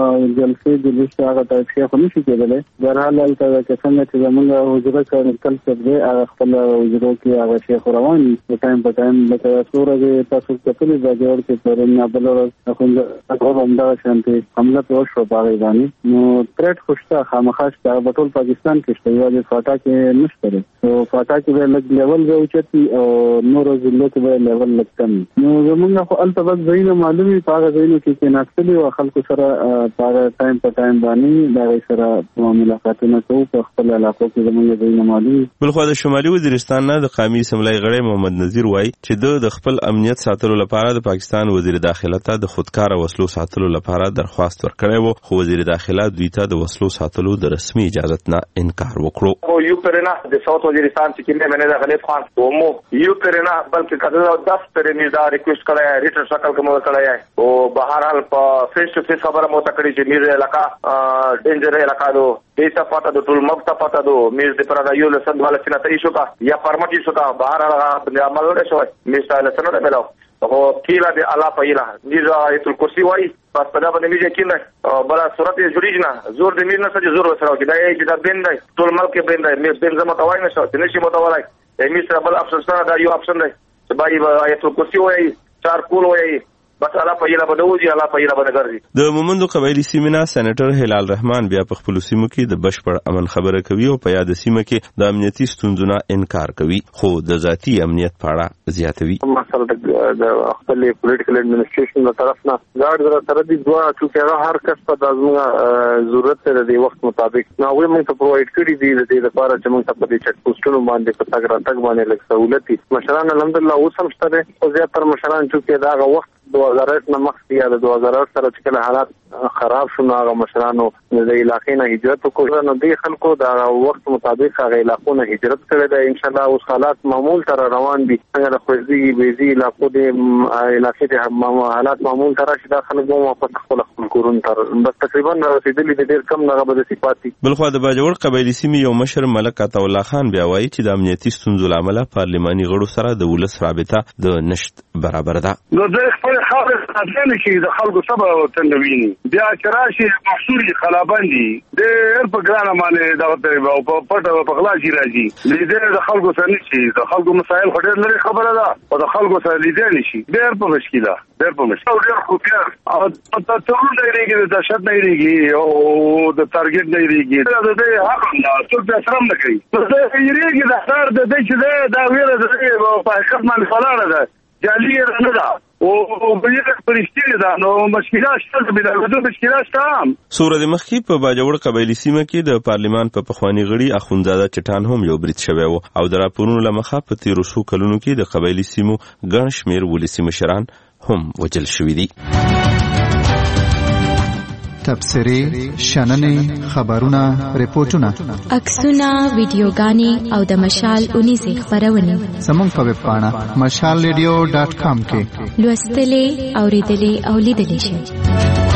جلسې د لیست هغه تاریخي خو نشي کېدلی. بهرحال هلته که څنګه چې زمونږ حجره کل سب دی هغه خپل حجرو کې هغه شیخ روان په ټایم په ټایم لکه څو ورځې تاسو کتلې باجوړ کې پرون یا بل ورځ اخوند همدغه شانتې حمله پرې وشوه په هغې باندې. نو تریټ خو شته، خامخا شته، هغه په ټول پاکستان کې شته، یوازې فاټا کې نشته دی. نو فاټا کې به لږ لیول به اوچت وي او نورو ضلعو کې به لیول لږ کم وي. نو زمونږ خو هلته بس ځایونه معلوم وي، په هغه ځایونو کې کېناستلي او خلکو سره په هغه ټایم په ټایم باندې د هغوی سره ملاقاتونه کوو په خپل علاقو کې زمونږ بلخوا د شمالي وزیرستان نه د قومي اسمبلی غړی محمد نذیر وایي چې د د خپل امنیت ساتلو لپاره د پاکستان وزیر داخله ته د خودکار وسلو ساتلو لپاره درخواست ورکړی و، خو وزیر داخله دوی ته د وسلو ساتلو د رسمي اجازت نه انکار وکړو. یو پرنا د ساوث وزیرستان چې کله منه د غلیب خان ومو یو پرنا بلکې کله دس پرې می دا ریکوست کړی ریټر شکل کوم کړی او بهر حال په فیس ټو فیس خبره مو تکړی چې میز علاقہ ډینجر علاقہ دو دیتا پتا دو ټول مکتا پتا دو میز د پر دا یو لسند والا سینا ته ایشو کا یا پرمټ ایشو کا بهر هغه عمل نه شوی میز ته لسند نه ملاو او کیلا د الله پایلا میز ایت الکرسی وای پس په دا باندې میز کینه بل صورت جوړیږي نه زور د میز نه څه زور وسره کی دا یی چې دا بند دی ټول ملک بند دی میز بند زما توای نه شو چې نشي متوالای میز سره بل اپشن سره دا یو اپشن دی چې بای ایت الکرسی وای چار کول وای بس الله په یلا بدوږي الله په یلا بدګرځي. د مومندو قبایلی سیمه نه سېنیټر هلال رحمان بیا په خپل سیمو کې د بشپړ امن خبره کوي او په یاد سیمه کې د امنیتي ستونزو نه انکار کوي، خو د ذاتی امنیت په اړه زیاتوي. مثلا د خپل پولیټیکل اډمنسټریشن له طرف نه ګارد را تر دې دوه چې هغه هر کس په دازمه ضرورت لري د وخت مطابق نو وي موږ ته پرووایډ کړی دي د دې لپاره چې موږ ته په دې چک پوسټونو باندې په تاګ را تک باندې لږ سہولت دي. مشران الحمدلله اوس هم شته او زیاتره مشران چې دا وخت دو هزار اټ نه مخکې یا د دو هزار اټ سره چې کله حالات خراب شو هغه مشرانو د علاقې نه هجرت وکړ. نو دې خلکو دا وخت مطابق هغه علاقو نه هجرت کړی دی. ان شاء الله اوس حالات معمول تر روان دي، څنګه د خوځي بیزي علاقو د علاقې د حالات معمول تر شي دا خلک مو په خپل خپل کورون تر بس تقریبا رسیدلي د ډیر کم نه به صفاتي. بلخوا د باجوړ قبایلی سیمې یو مشر ملک عطا الله خان بیا وایي چې د امنیتي ستونزو له امله پارلماني غړو سره د ولس رابطه د نشت برابر ده. نو د خپل خاطر ځنه چې د خلکو سبا تنویني بیا چرشي محصوري خلابندي د هر په ګرانه باندې دا په پټه په غلاجي راځي لیدل د خلکو سره نشي د خلکو مسایل خډر لري خبره ده او د خلکو سره لیدل نشي ډېر په مشکله ډېر په مشکله ډېر خو بیا او ته ټول نه لري د شت نه لري او د ټارګټ نه لري دا د حق نه څوک به سره نه کوي دا یریږي د هر د دې چې دا ویره د په حقیقت باندې فلاړه ده جالي نه ده او بلې پرشتي ده نو مشکلات شته بل ورته مشکلات شته. سورہ د مخکی په باجوړ قبایلی سیمه کې د پارلیمان په پخوانی غړي اخوندزاده چټان هم یو برید شوی و او د راپورونو لمخه په تیرو څو کلونو کې د قبایلی سیمو ګڼ شمېر ولسي مشران هم وجل شوي دي. تبصرې، شننې، خبرونه، ریپورتونه، عکسونه، ویډیوګانې او د مشال اونیزې خپرونې زموږ په ویب پاڼه مشال ریډیو ډاټ کام کې لوستلې، اورېدلې او لیدلې شئ.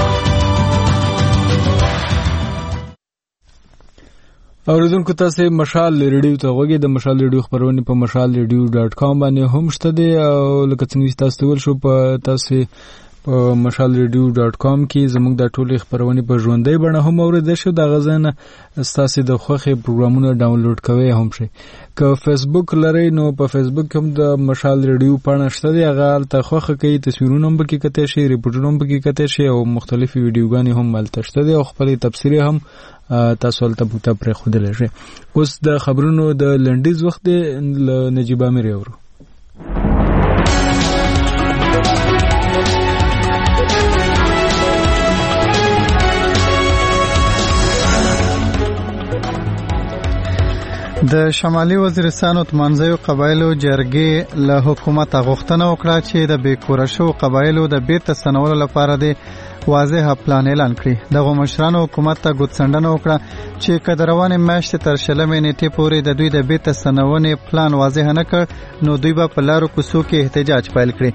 اوریدونکو تاسو مشال ریډیو ته غوږی د مشال ریډیو خبرونه په مشال ریډیو ډاټ کام باندې هم شته دي او لکه څنګه تاسو ول شو په تاسو په مشال ریډیو ډاټ کام کې زموږ د ټولو خبرونه په ژوندۍ بڼه هم اوریدل شو. د غزنه تاسو د خوخي پروګرامونه ډاونلوډ کوئ هم شي. که فیسبوک لرئ نو په فیسبوک هم د مشال ریډیو پاڼه شته دی، هغه ته خوخه کوي، تصویرونه هم پکې کته شي، ریپورټونه هم پکې کته شي او مختلفي ویډیوګانې هم ملته شته دي او خپل تفسیر هم تاسو ولته پوتا پر خودل شي. اوس د خبرونو د لنډیز وخت د نجيب امیر اورو. د شمالي وزیرستان او تمانځيو قبایلو جرګې له حکومت غوښتنه وکړه چې د بیکوره شو قبایلو د بیرته ستنولو لپاره د واضح پلان اعلان کړي. دغه مشرانو حکومت ته ګوتڅنډنه وکړه چې کډروانې میاشتې تر شلمې نیټې پورې د دوی د بیرته ستنونې پلان واضح نه کړ نو دوی به په لارو کوڅو کې احتجاج پیل کړي.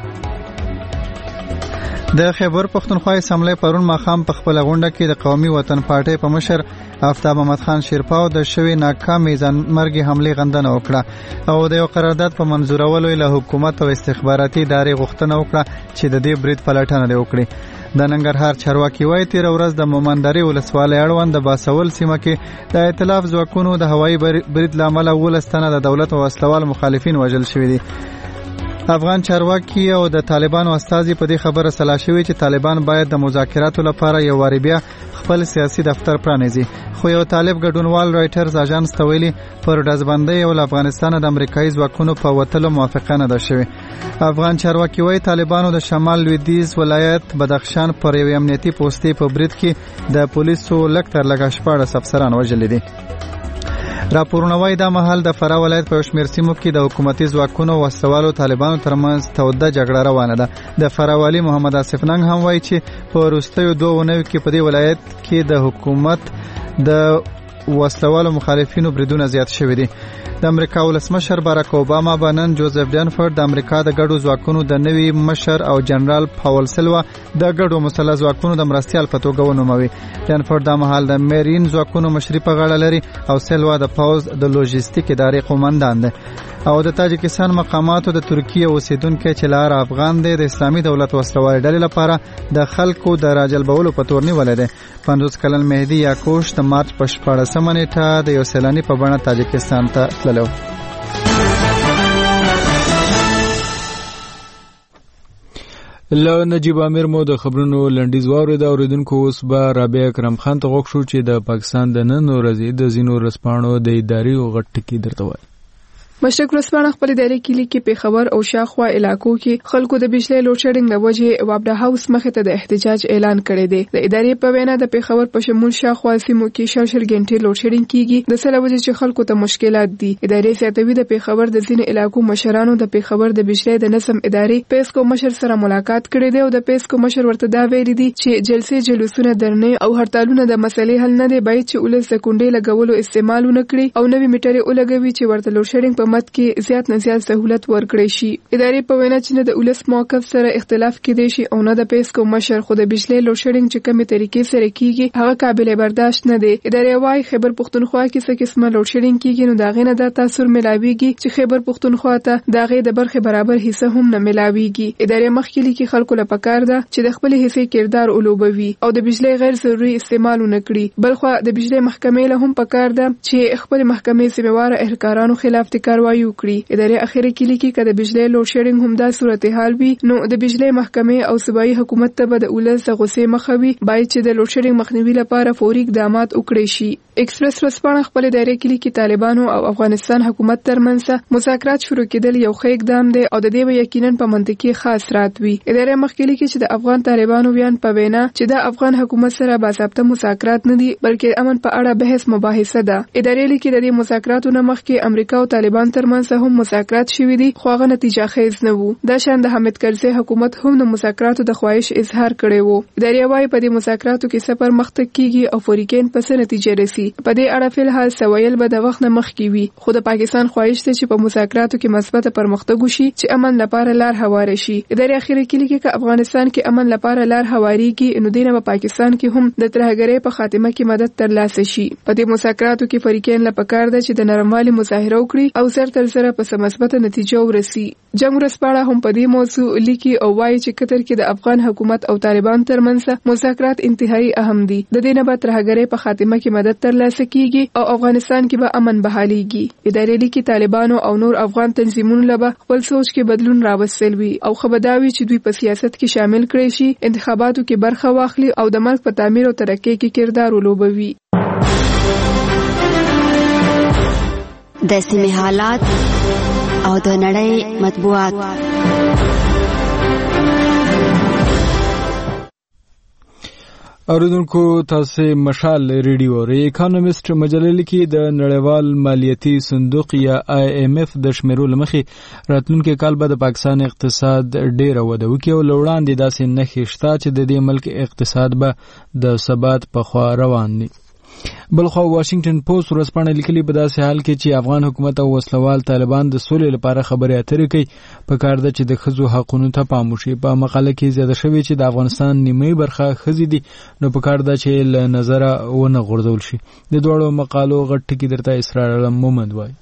د خیبر پښتونخوا اسمبلی پرون ماښام په خپل غونډه کې د قومي وطن پارټۍ په مشر آفتاب احمد خان شیرپاو د شوی ناکامې ځانمرګي حملې غندنه وکړه او د یو قرارداد په منظورولو له حکومت او استخباراتي ادارې غوښتنه وکړه چې د دې برید پلټنه وکړي. د ننګرهار چارواکي وایي تیر ورځ د مومندري ولسوالۍ اړوند د باسول سیمه کې د ائتلاف ځواکونو د هوایي برید له امله ولس تنه د دولت او وسلوال مخالفین وژل شوي دي. افغان چارواکي او د طالبانو استازي په دې خبره سلا شوي چې طالبان باید د مذاکراتو لپاره یو واری بیا خپل سیاسي دفتر پرانیزي، خو یو طالب ګډونوال رایټرز اژانس ته ویلي پر ډزبندۍ او افغانستان د امریکایي ځواکونو په وتلو موافقه نه ده شوې. افغان چارواکي وایي طالبانو د شمال لویدیځ ولایت بدخشان پر یو امنیتي پوستې په برید کې د پولیسو لږ تر لږه شپاړس افسران وژلي دي. راپورونه وایي دا مهال د فراه ولایت په شمیر سیمو کې د حکومتي ځواکونو او وسلوالو طالبانو ترمنځ توده جګړه روانه ده. د فراه والي محمد آصف ننګ هم وایي چې په وروستیو دوه اونیو کې په دې ولایت کې د حکومت د وسلوالو مخالفینو بریدونه زیات شوي دي. د امریکا ولسمشر باراک اوباما بنن جوزف ډانفورد د امریکا د ګډو ځواکونو د نوي مشر او جنرال پاول سلوا د ګډو مسلح ځواکونو د مرستيال په توګه ونوموي. ډانفورد د مهال د میرین ځواکونو مشري په غاړه لري او سلوا د پاوز د لوجستیک ادارې قومندان دی او د تاجکستان مقاماتو د ترکیه اوسیدونکو چې لار افغان دی د اسلامي دولت وسلوال ډلې لپاره د خلکو د راجلبولو په تور نیولې ده. پنځوس کلن مهدي یاکوش د مارچ په شپاړسمه نیټه د یو سیلاني په بڼه تاجکستان ته تللو. له نجيب امیر مو د خبرونو لنډیز واورید. اوریدونکو اوس به رابعه اکرم خان ته غوښ شو چې د پاکستان د نن ورځې د زینو رسپانو د اداري او غټ ټکی درته وایي. مشرق ورځپاڼه خپل اداري کلی کې پیښور او شاوخوا علاقو کې خلکو د بجلی لوډ شیډینګ له وجې وابډا هاوس مخې ته د احتجاج اعلان کړی دی. د ادارې په وینا د پیښور په شمول شاوخوا سیمو کې شل شل غنټې لوډ شیډینګ کیږي د څه له وجې چې خلکو ته مشکلات دي. ادارې زیاتوي د پیښور د ځینې علاقو مشرانو د پیښور د بجلی د نظم ادارې پیسکو مشر سره ملاقات کړی دی او د پیسکو مشر ورته دا ویلي دي چې جلسې جلوسونه درنې او هړتالونه د مسلې حل نه دی، باید چې ولس د کونډې لګولو استعمال ونکړي او نوې میټرې ولګوي چې ورته لوډ شیډینګ په مت کې زیات نه زیات سہولت ورکړي شي. ادارې په وینا چې نه د ولس موقف سره اختلاف کېدی شي او نه د پیسکو مشر خو د بجلی لوډ شیډینګ چې کومې طریقې سره کیږي هغه قابل برداشت نه دی. ادارې وايي خیبر پښتونخوا کې څه قسمه لوډ شیډینګ کیږي نو دا غینه د تاثیر ملاويږي چې خیبر پښتونخوا ته دا غي د برخه برابر حصہ هم نه ملاويږي. ادارې مخکلي کې خلکو له پکار ده چې د خپل حصے کردار اولوبوي او د بجلی غیر ضروري استعمال نه کړي، بلخو د بجلی محکمې له هم پکار ده چې خپل محکمې سیموار اهلکارانو خلاف د کاروایی وکړي. ادارې اخیری کلی کې کده بجلی لوډ شیډینګ هم دا صورتحال وي نو د بجلی محکمې او صوبایي حکومت ته به د ولس د غصې مخه وي، باید چې د لوډ شیډینګ مخنیوي لپاره فوري اقدامات وکړي شي. ایکسپریس ورځپاڼه خپل ادارې کلی کې طالبانو او افغانستان حکومت ترمنځ مذاکرات شروع کېدل یو ښه اقدام دی او د دې به یقینا په منطقي خاص رات وي. ادارې مخکلي کې چې د افغان طالبانو بیان په وینا چې د افغان حکومت سره باضابطه مذاکرات نه دي بلکې امن په اړه بحث مباحثه ده. ادارې لیکي د دې مذاکراتو نه مخکې امریکا او طالبان طالبانو ترمنځ هم مذاکرات شوي دي خو هغه نتیجه خیز نه وو. دا شان د حامد کرزي حکومت هم د مذاکراتو د خواهش اظهار کړی وو. ادارې وايي په دې مذاکراتو کې سفر مخته کیږي او فریقین په څه نتیجه رسي. په دې اړه فل حال سویل به د وخت نه مخکې وي خو د پاکستان خواهش ته چې په مذاکراتو کې مثبت پرمختګ وشي چې امن لپاره لار هواره شي. ادارې اخیری کې لیکي چې افغانستان کې امن لپاره لار هواریږي نو دینه په پاکستان کې هم د ترهګرۍ په خاتمه کې مدد ترلاسه شي. په دې مذاکراتو کې فریقین له پکار ده چې د نرموالي مظاهره وکړي او زر تر زر په مثبت نتیجه ورسي. جنگ ورسپاړه هم په دې موضوع لیکي او وایي چې قطر کې د افغان حکومت او طالبان ترمنځ مذاکرات انتهایی اهم دي. د دې نه به ترهګرۍ په خاتمه کې مدد ترلاسه کیږي او افغانستان کې به امن بحاليږي. ادارې لیکي طالبانو او نور افغان تنظیمونو له خپل سوچ کې بدلون راوستل وي او خبرداوي چې دوی په سیاست کې شامل کړي شي، انتخاباتو کې برخه واخلي او د ملک په تعمیر او ترقۍ کې کردار ولوبوي. د سیمې حالات او د نړۍ مطبوعات. اوریدونکو تاسو مشال ریډیو ری اکانومیست مجله لیکي د نړیوال مالیاتي صندوق یا آی ایم اف د شمیرو لمخې راتلونکي کال به د پاکستان اقتصاد ډیره وده وکړي او لوړاندې داسې نښې شته چې د دې ملک اقتصاد به د ثبات په خوا روان دي. بلخو واشنگټن پوسټ ورځپاڼه لیکلي په داسې حال کې چې افغان حکومت او وسلوال طالبان د سولې لپاره خبرې اترې کوي په کار ده چې د ښځو حقونو ته پام وشي. په مقاله کې زیاته شوې چې د افغانستان نیمه برخه ښځې دي نو په کار ده چې له نظره ونه غورځول شي. د دوړو مقالو غټ ټکی درته اسرار علم مومند وایي.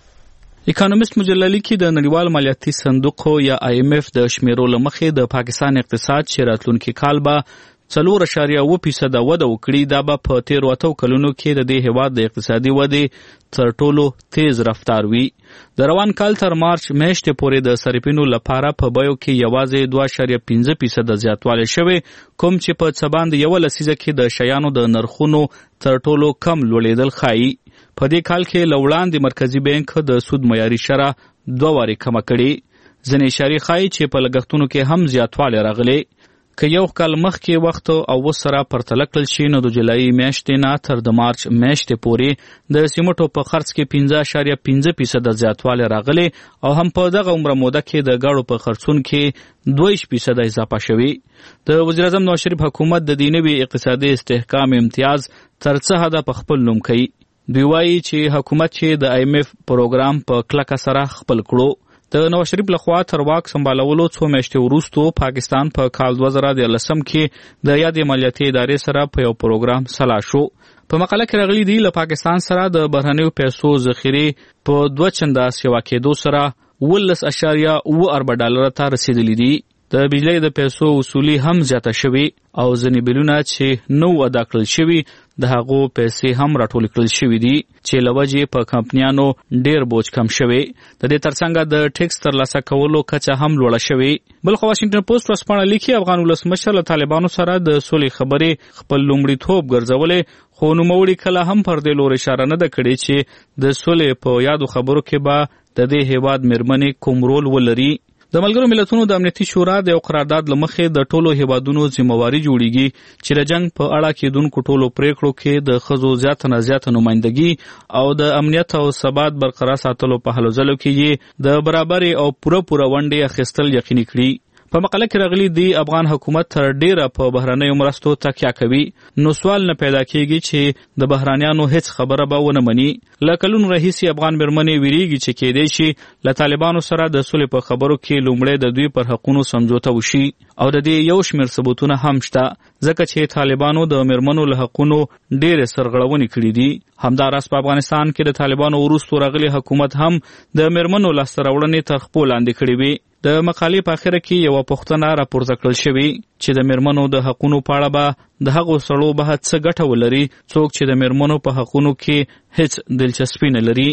اکانومیست مجله لیکي د نړیوال مالیاتي صندوق یا آی ایم اف د شمیرو لمخې د پاکستان اقتصاد چې راتلونکي کال به څلور اعشاریه اوه فیصده وده وکړي دا به په تیرو اتو کلونو کې د دې هیواد د اقتصادي ودې تر ټولو تیز رفتار وي. د روان کال تر مارچ میاشتې پورې د صرفینو لپاره په بیو کې یوازې دوه اعشاریه پنځه فیصده زیاتوالی شوی کوم چې په څه باندې یوه لسیزه کې د شیانو د نرخونو تر ټولو کم لوړېدل ښایي. په دې کال کې له وړاندې مرکزي بانک د سود معیاري شرح دوه وارې کمه کړې. ځینې اشارې ښایي چې په لګښتونو کې هم زیاتوالی راغلی. که یو کال مخکې وخت او اوس سره پرتله کړل شي نو د جولای میاشتې نه تر د مارچ میاشتې پورې د سیمټو په خرڅ کې پنځه اعشاریه پنځه فیصده زیاتوالی راغلی او هم په دغه عمره موده کې د ګاډو په خرڅون کې دوه ویشت فیصده اضافه شوي. د وزیر اعظم نواز شریف حکومت د دې نوي اقتصادي استحکام امتیاز تر څه حده په خپل نوم کوي. دوی وایي چې حکومت چې د آی ایم اف پروګرام په کلکه سره خپل کړو. د نواز شریف لخوا تر واک سمبالولو څو میاشتې وروستو پاکستان په پا کال دوه زره دیارلسم کې د یادې مالیاتي ادارې سره په یو پروګرام سلا شو. په مقاله کې راغلي دي له پاکستان سره د بهرنیو پیسو ذخیرې په دوه چنده سیوا کېدو سره اوولس اعشاریه اوه اربه ډالره ته رسیدلي دي. د بجلی د پیسو وصولي هم زیاته شوي او ځینې بیلونه چې نو ادا کړل شوي د هغو پیسې هم راټول کړل شوي دي چې له وجې په کمپنیانو ډیر بوج کم شوی. د دې ترڅنګ د ټیکس ترلاسه کولو کچه هم لوړه شوې. بلخو واشنگټن پوسټ ورځپاڼه لیکي افغان ولسمشر له طالبانو سره د سولې خبرې خپل لومړیتوب ګرځولې خو نوموړي کله هم پر دې لور اشاره نه ده کړې چې د سولې په یادو خبرو کې به د دې هیواد میرمنې کوم رول ولري. د ملګرو ملتونو د امنیتي شورا د یو قرارداد له مخې د ټولو هیوادونو ذمہواري جوړیږي چې د جنگ په اړه کېدونکو ټولو پریکړو کې د ښځو زیاته نه زیاته نمایندګي او د امنیت او ثبات برقرار ساتلو په هلو ځلو کې یې د برابرۍ او پوره پوره ونډې اخیستل یقیني کړي. په مقاله کې راغلي دي افغان حکومت تر ډیره په بهرنیو مرستو تکیه کوي نو سوال نه پیدا کیږي چې د بهرانیانو هیڅ خبره به ونه مني. له کلونو راهیسې افغان میرمنې ویریږي چې کېدای شي له طالبانو سره د سولې په خبرو کې لومړی د دوی پر حقونو سمجوته وشي او د دې یو شمېر ثبوتونه هم شته ځکه چې طالبانو د میرمنو له حقونو ډېرې سرغړونې کړي دي. همداراز په افغانستان کې د طالبانو وروستو راغلي حکومت هم د میرمنو لاسته راوړنې تر خپو لاندې کړې وي. د مقالې په اخره کې یوه پوښتنه راپورته کړل شوې چې د میرمنو د حقونو په اړه به د هغو سړو به څه ګټه ولري څوک چې د میرمنو په حقونو کې هیڅ دلچسپي نه لري.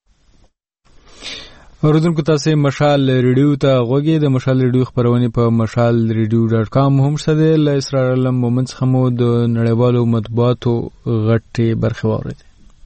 اوریدونکو تاسو مشال ریډیو ته غوږی د مشال ریډیو خبرونه په مشال ریډیو ډاټ کام هم شته. له اسرار علم مومند څخه مو د نړیوالو مطبوعاتو غټې برخه واورېدې.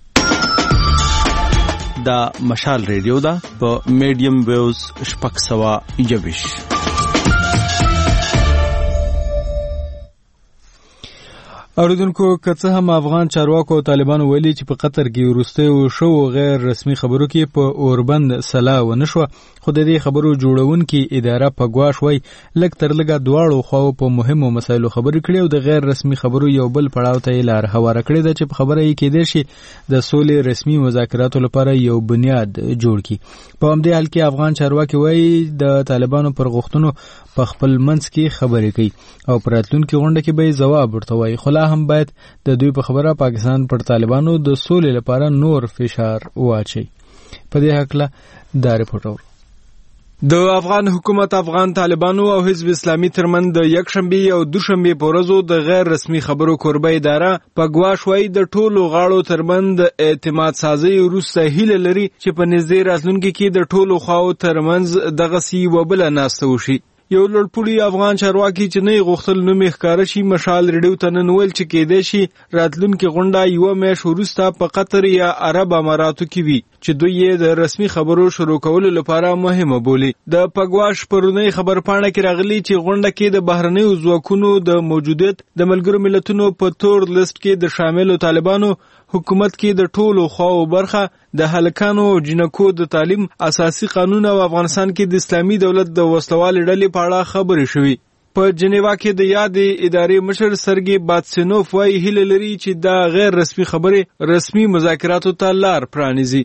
دا مشال ریډیو دا په میډیم ویوز شپږ سوه یوویشت. اوریدونکو که څه هم افغان چارواکو او طالبانو ویلي چې په قطر کې وروستیو شوو غیر رسمي خبرو کې په اوربند سلا ونه شوه، خو د دې خبرو جوړونکې اداره په ګواښ وایي لږ تر لږه دواړو خواو په مهمو مسایلو خبرې کړې او د غیر رسمي خبرو یو بل پړاو ته یې لار هواره کړې ده چې په خبره یې کېدای شي د سولې رسمي مذاکراتو لپاره یو بنیاد جوړ کړي. په همدې حال کې افغان چارواکي وایي د طالبانو پر غوښتنو په خپل منځ کې خبرې کوي او پر راتلونکي غونډه کې به یې ځواب ورته وایي، خو لا هم باید د دوی په خبره پاکستان پر طالبانو د سولې لپاره نور فشار واچي. په دې هکله دا رپورټ د افغان حکومت افغان طالبانو او حزب اسلامي ترمن د یکشنبه او دوشنبه په ورځو د غیر رسمي خبرو کوربه اداره په ګواښ وایي د ټولو غاړو ترمن د اعتماد سازي وروسته هیله لري چې په نږدې راتلونکي کې د ټولو خواو ترمنځ دغه سی وبله ناسته وشي. یو لړپوړي افغان چارواکي چې نه غوښتل نوم یې ښکاره شي مشال ریډیو ته نن ویل چې کېدای شي راتلونکې غونډه یوه میاشت وروسته په قطر یا عرب اماراتو کې وي چې دوی یې د رسمي خبرو شروع کولو لپاره مهمه بولي. د پګواش پرونی خبرپاڼه کې راغلي چې غونډه کې د بهرنیو ځواکونو د موجودیت د ملګرو ملتونو په تور لیست کې د شاملو طالبانو حکومت کې د ټولو خواو برخه د هلکانو او جنکو د تعلیم اساسي قانون او افغانستان کې د اسلامي دولت د وسلوال ډلې په اړه خبرې شوې. په جنیوا کې د یادې ادارې مشر سرګي باتسینوف وايي هیله لري چې دا غیر رسمي خبرې رسمي مذاکراتو ته لار پرانیزي.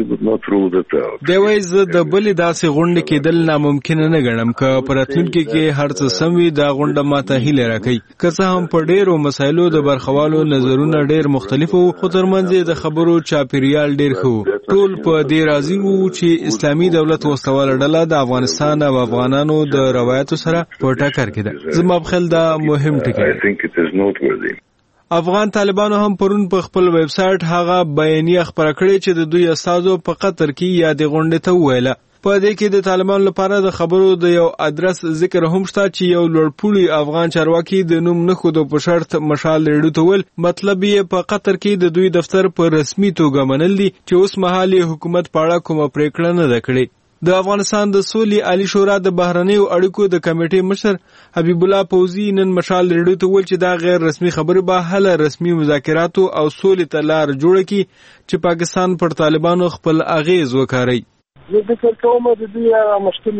دی وایي زه د بلې داسې غونډې کېدل ناممکن نه ګڼم، که په راتلونکي کې هر څه سم وي دا غونډه ماته هیله راکوي. که څه هم په ډېرو مسایلو د برخوالو نظرونه ډېر مختلف وو، خو ترمنځ یې د خبرو چاپیریال ډېر ښه و. ټول په دې راضي وو چې اسلامي دولت وسلواله ډله د افغانستان او افغانانو د روایتو سره په ټکر کې ده. زما په خیال دا مهم ټکی دی. افغان طالبانو هم پرون په خپل ویب سایټ هغه بیانیه خپره کړې چې د دوی استازو په قطر کې یادې غونډې ته وویله. په دې کې د طالبانو لپاره د خبرو د یو ادرس ذکر هم شته چې یو لوړپوړي افغان چارواکي د نوم نه ښودو په شرط مشال ریډیو ته ویل مطلب یې په قطر کې د دوی دفتر په رسمي توګه منل دي چې اوس مهال حکومت په اړه کومه پریکړه نه ده کړې. د افغانستان د سولې عالی شورا د بهرنیو اړیکو د کمیټې مشر حبیب الله فوزي نن مشال ریډیو ته ویل چې دا غیر رسمي خبرې به هله رسمي مذاکراتو او سولې ته لار جوړه کړي چې پاکستان پر طالبانو خپل اغیز وکړي. زه فکر کوم د دې مشکل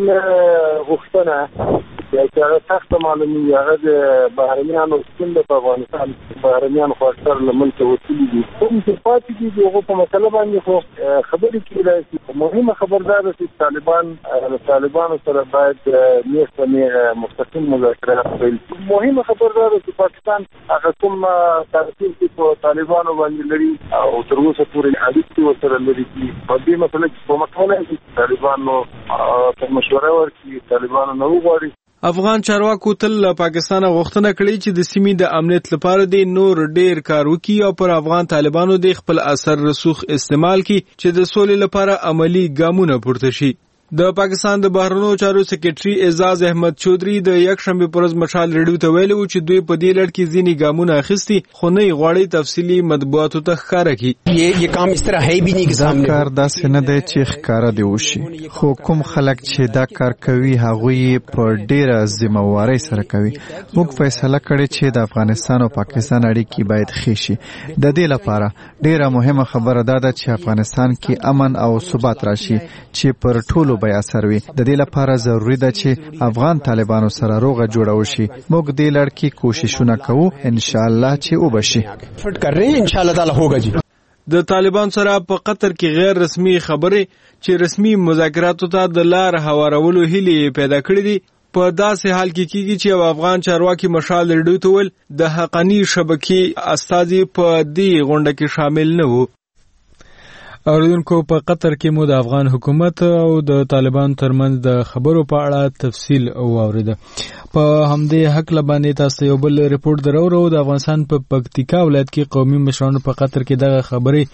غوښتنه چې هغه سخت معلومي هغه د بهرنیانو څنګه په افغانستان بهرنیانو خاطر لمنته وتلي دي کوم چې پاتې دي هغه په مسله باندې خو خبرې کیږي. مهمه خبردار ده چې طالبان طالبانو سره باید نیستنه مستقیم مذاکرات پیل. مهمه خبردار ده چې پاکستان هغه کوم تاثیر چې په طالبانو باندې لري او تر اوسه پورې اړیکې ورسره لري په دې مسله کې په مطلب طالبانو ته مشوره ورکړي طالبانو نه وغواړي. افغان چارواکو تل له پاکستان غوښتنه کړې چې د سیمې د امنیت لپاره د نور ډیر کار وکړي او پر افغان طالبانو د خپل اثر رسوخ استعمال کړي چې د سولې لپاره عملی ګامونه پورته شي. د پاکستان د بهرنیو چارو سکرټري اعزاز احمد چودري د یکشنبه پر ورځ مشال ریډیو ته ویلي چې دوی په دې لړ کې ځینې ګامونه اخیستي خو نه غواړي تفصیلي مطبوعاتو ته ښکاره کړي. یہ کام اس طرح ہے بھی نہیں کہ دا کار داسې نه دی چې ښکاره دی وشي، خو کوم خلک چې دا کار کوي هغوی په ډیره ذمہوارۍ سره کوي. موږ فیصله کړې چې د افغانستان او پاکستان اړیکې باید ښې شي. د دې لپاره ډیره مهمه خبره دا ده چې افغانستان کې امن او ثبات راشي چې پر ټولو به اثر وي. د دې لپاره ضروری ده چې افغان طالبانو سره روغه جوړه وشي. موږ دې لړ کې کوششونه کوو ان شاء الله چې وبشي. فټ کر رہے ہیں ان شاء الله تعالی ہوگا جی. د طالبان سره په قطر کې غیر رسمي خبرې چې رسمي مذاکراتو ته د لار هوارولو هیلې پیدا کړې دي په داسې حال کې کېږي چې افغان چارواکي مشال ریډیو ته ویل د حقانی شبکې استازي په دې غونډه کې شامل نه وو. اوریدونکو په قطر کې مو د افغان حکومت او د طالبان ترمنځ د خبرو په اړه تفصیل واوریده. په همدې حق لبانې تاسو یو بل ریپورت درورو د افغانستان په پکتیکا ولایت کې قومي مشرانو په قطر کې دغه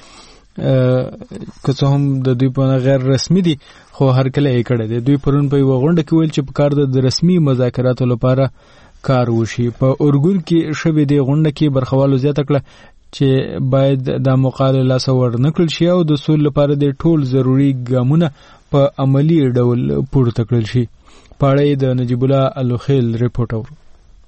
خبرې که څه هم د دوی په غیر رسمي دي خو هر کله یې کړی دی. دوی پرون په یوه غونډه کې ویل چې په کار د رسمي مذاکراتو لپاره کار وشي. په اورګون کې شوې دې غونډه کې برخوالو زیاته کړه چې باید د مقاله لاسه ورنکړل شي او د سولې لپاره د ټول ضروري ګامونه په عملی ډول پورته کړل شي. په اړه د نجیب الله الوخیل ریپورټ اورو.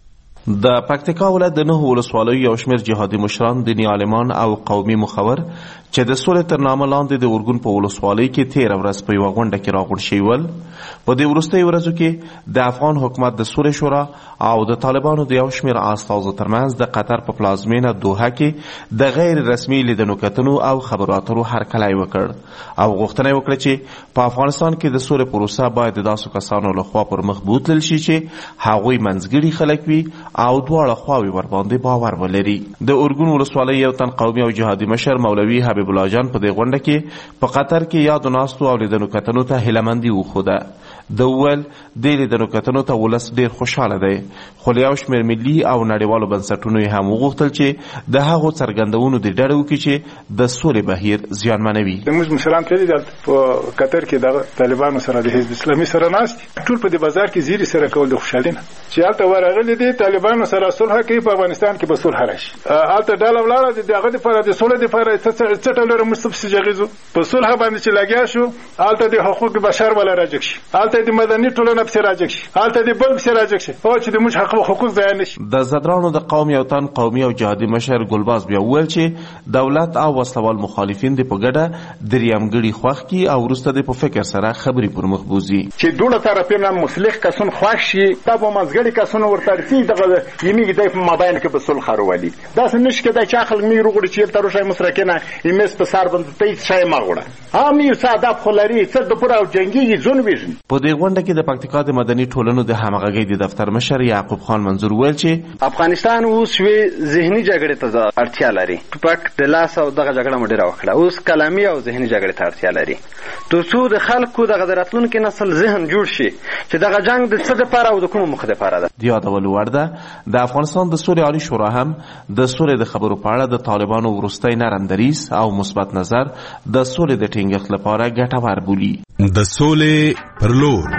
د پکتیکا ولایت د نهو ولسوالیو یو شمېر جهادي مشران، دیني عالمان او قومي مخور چې د سولې تر نامه لاندې د اورګون په ولسوالۍ کې تېره ورځ په یوه غونډه کې راغونډ شوي ول. په دې وروستیو ورځو کې د افغان حکومت د سولې شورا او د طالبانو د یو شمېر استازو ترمنځ د قطر په پلازمینه دوحه کې د غیر رسمي لیدنو کتنو او خبرو اترو هرکلی وکړ او غوښتنه یې وکړه چې په افغانستان کې د سولې پروسه باید د داسو کسانو لخوا پر مخ بوتلل شي چې هغوی منځګړي خلک وي او دواړه خواوې ورباندې باور ولري. د اورګون ولسوالۍ یو تن قومي او جهادي مشر مولوي حبیب الله جان په دې غونډه کې په قطر کې یادو ناستو او لیدنو کتنو ته هیلهمندي وښوده. د وویل دې لیدنو کتنو ته ولس ډېر خوشحاله دی، خو له یو شمېر ملي او نړیوالو بنسټونو یې هم وغوښتل چې د هغو څرګندونو د ډډه وکړي چې د سولې بهیر زیانمنوي. زموږ مشران تللي دلته په قطر کې د طالبانو سره د حزب اسلامي سره ناست ټول په دې بازار کې زیري سره کول د خوشحالي نه چې هلته ورغلي دي طالبانو سره صلح کوي، په افغانستان کې به صلح راشي. هلته ډله ولاړه د هغه دپاره د سولې دپاره څه ډول موږ پسې جغیزو په صلح باندې چې لګیا شو، هلته د حقوق بشر والا راجګ شي، هلته د مدني ټولنه پسې راجګ شي، هلته د بل پسې راجګ شي او چې د موږ حقوق ضایع نه شي. د زدرانو د قوم یو تن قومي او جهادي مشر ګلباز بیا وویل چې دولت او وسلوال مخالفین د په ګډه دریمګړي خوښ کړي او وروسته د په فکر سره خبرې پر مخ بوځي چې دواړه طرفینه مصلح کسان خوښ شي، دا به منځګړي کسان ورته رسي دغه یمیږي د په مابین کې به صلح راولي. داسې نشي کېدای چې خلک مې وروغړي چې هلته روشی مسرکنه ایمس په سر باندې ته هېڅ شی مه غوړه هم یو څه هدف خو لري څه د پوره او جنګېږي ځون ویژني. په دې غونډه کې د پکتیکا د مدني ټولنو د همغږۍ د دفتر مشر یعقوب خان منظور ویل چې افغانستان اوس وی ذهني جګړې ته اړتیا لري. ټوپک د لاس او دغه جګړه مو ډېره وکړه، اوس کلامي او ذهني جګړې ته اړتیا لري تر څو د خلکو دغه د راتلونکي نسل ذهن جوړ شي چې دغه جنګ د څه دپاره او د کومو موخو دپاره ده. د یادولو وړ ده د افغانستان د سولې عالي شورا هم د سولې د خبرو په اړه د طالبانو وروستی نرم دریځ او مثبت نظر د سولې د ټینګښت لپاره ګټور بولي. د سولې پر لور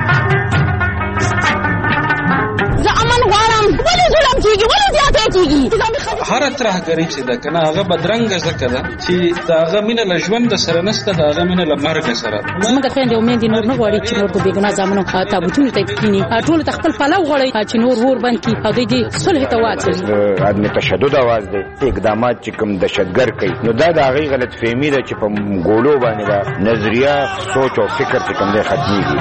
هر ترهګري چې ده کنه هغه بدرنګه ځکه ده چې د هغه مینه له ژونده سره نشته، د هغه مینه له مرګه سره. زموږ خویندې امید نور نه غواړي چې نور په بېګناه زامنو تابوتونو ته کښېني، ټولو ته خپل پلو غواړي چې نور ور بند کړي او دوی دې صلح ته واچوي. عدم تشدد اواز دی، اقدامات چې کوم دهشتګر کوي نو دا د هغې غلط فهمي ده چې په ګولو باندې ده نظریه سوچ او فکر چې کوم دی ختمېږي.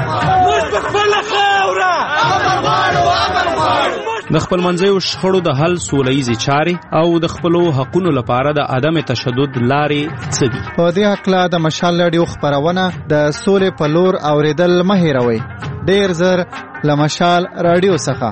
د خپلمنځیو شخړو د حل سوله ییزې چارې او د خپلو حقونو لپاره د عدم تشدد لارې څه دي؟ په دې هکله د مشال راډیو خپرونه د سولې په لور اورېدل مه هېروئ. ډېر زر له مشال راډیو څخه.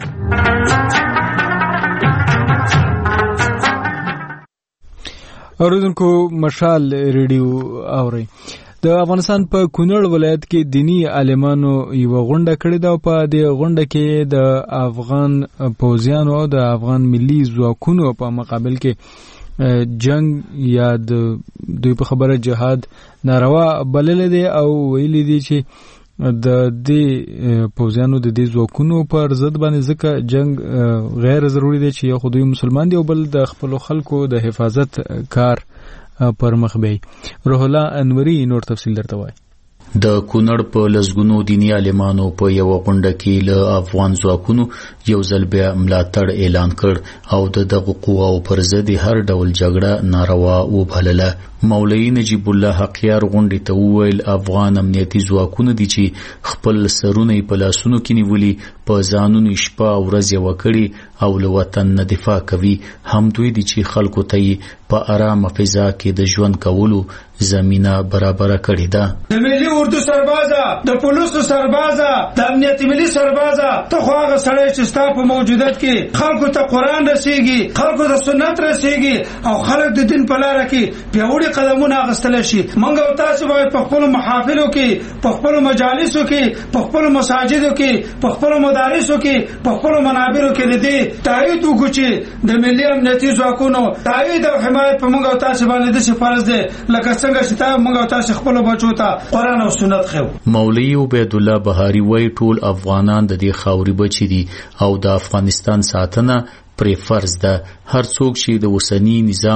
اوریدونکو مشال ریډیو اورئ. د افغانستان په کونړ ولایت کې دینی عالمانو یو غونډه کړې ده او په دې غونډه کې د افغان پوځیانو او د افغان ملي ځواکونو په مقابل کې جنگ یا د دوی په خبره جهاد ناروا بللی دی او ویلي دي چې د دې پوځیانو د دې ځواکونو پر ضد باندې ځکه جنگ غیر ضروري دی چې یو خو دوی مسلمان دي او بل د خپلو خلکو د حفاظت کار پر مخ بی. روح الله انوری نور تفصیل درته وای. د کونړ په لسګونو دینی عالمانو په یو غونډه کې له افغان ځواکونو یو ځل بیا ملاتړ اعلان کړ او د دغه قواو پر ضد هر ډول جګړه ناروا وبلله. مولوي نجیب الله حقیار غونډې ته وویل افغان امنیتي ځواکونه دي چې خپل سرونه په لاسونو کې نیولي، په ځانونو شپه او ورځ یوه کړي او له وطن نه دفاع کوي. هم دوی دي چې خلکو ته یې په ارامه فضا کې د ژوند کولو زمینه برابره کړې ده. د ملي اردو سربازه، د پولیسو سربازه، د امنیت ملي سربازه، ته خو هغه سړی چې ستا په موجودیت کې خلکو ته قرآن رسیږي، خلکو ته سنت رسیږي او خلک د دین په لاره کې پیاوړي قدمونه اخیستلی شي. موږ او تاسو باید په خپلو محافلو کې، په خپلو مجالسو کې، په خپلو مساجدو کې، په خپلو مدارسو کې، په خپلو منابرو کې د دې تایید وکړو چې د ملي امنیتي ځواکونو تایید او حمایت په موږ او تاسو باندې داسې فرض دی لکه څنګه چې تا موږ او تاسو خپلو بچو ته قرآن او سنت ښیو. مولوي عبید الله بهاري وایي ټول افغانان د دې خاورې بچي دي او د افغانستان ساتنه پرې فرض ده. هر څوک چې د اوسنی نظام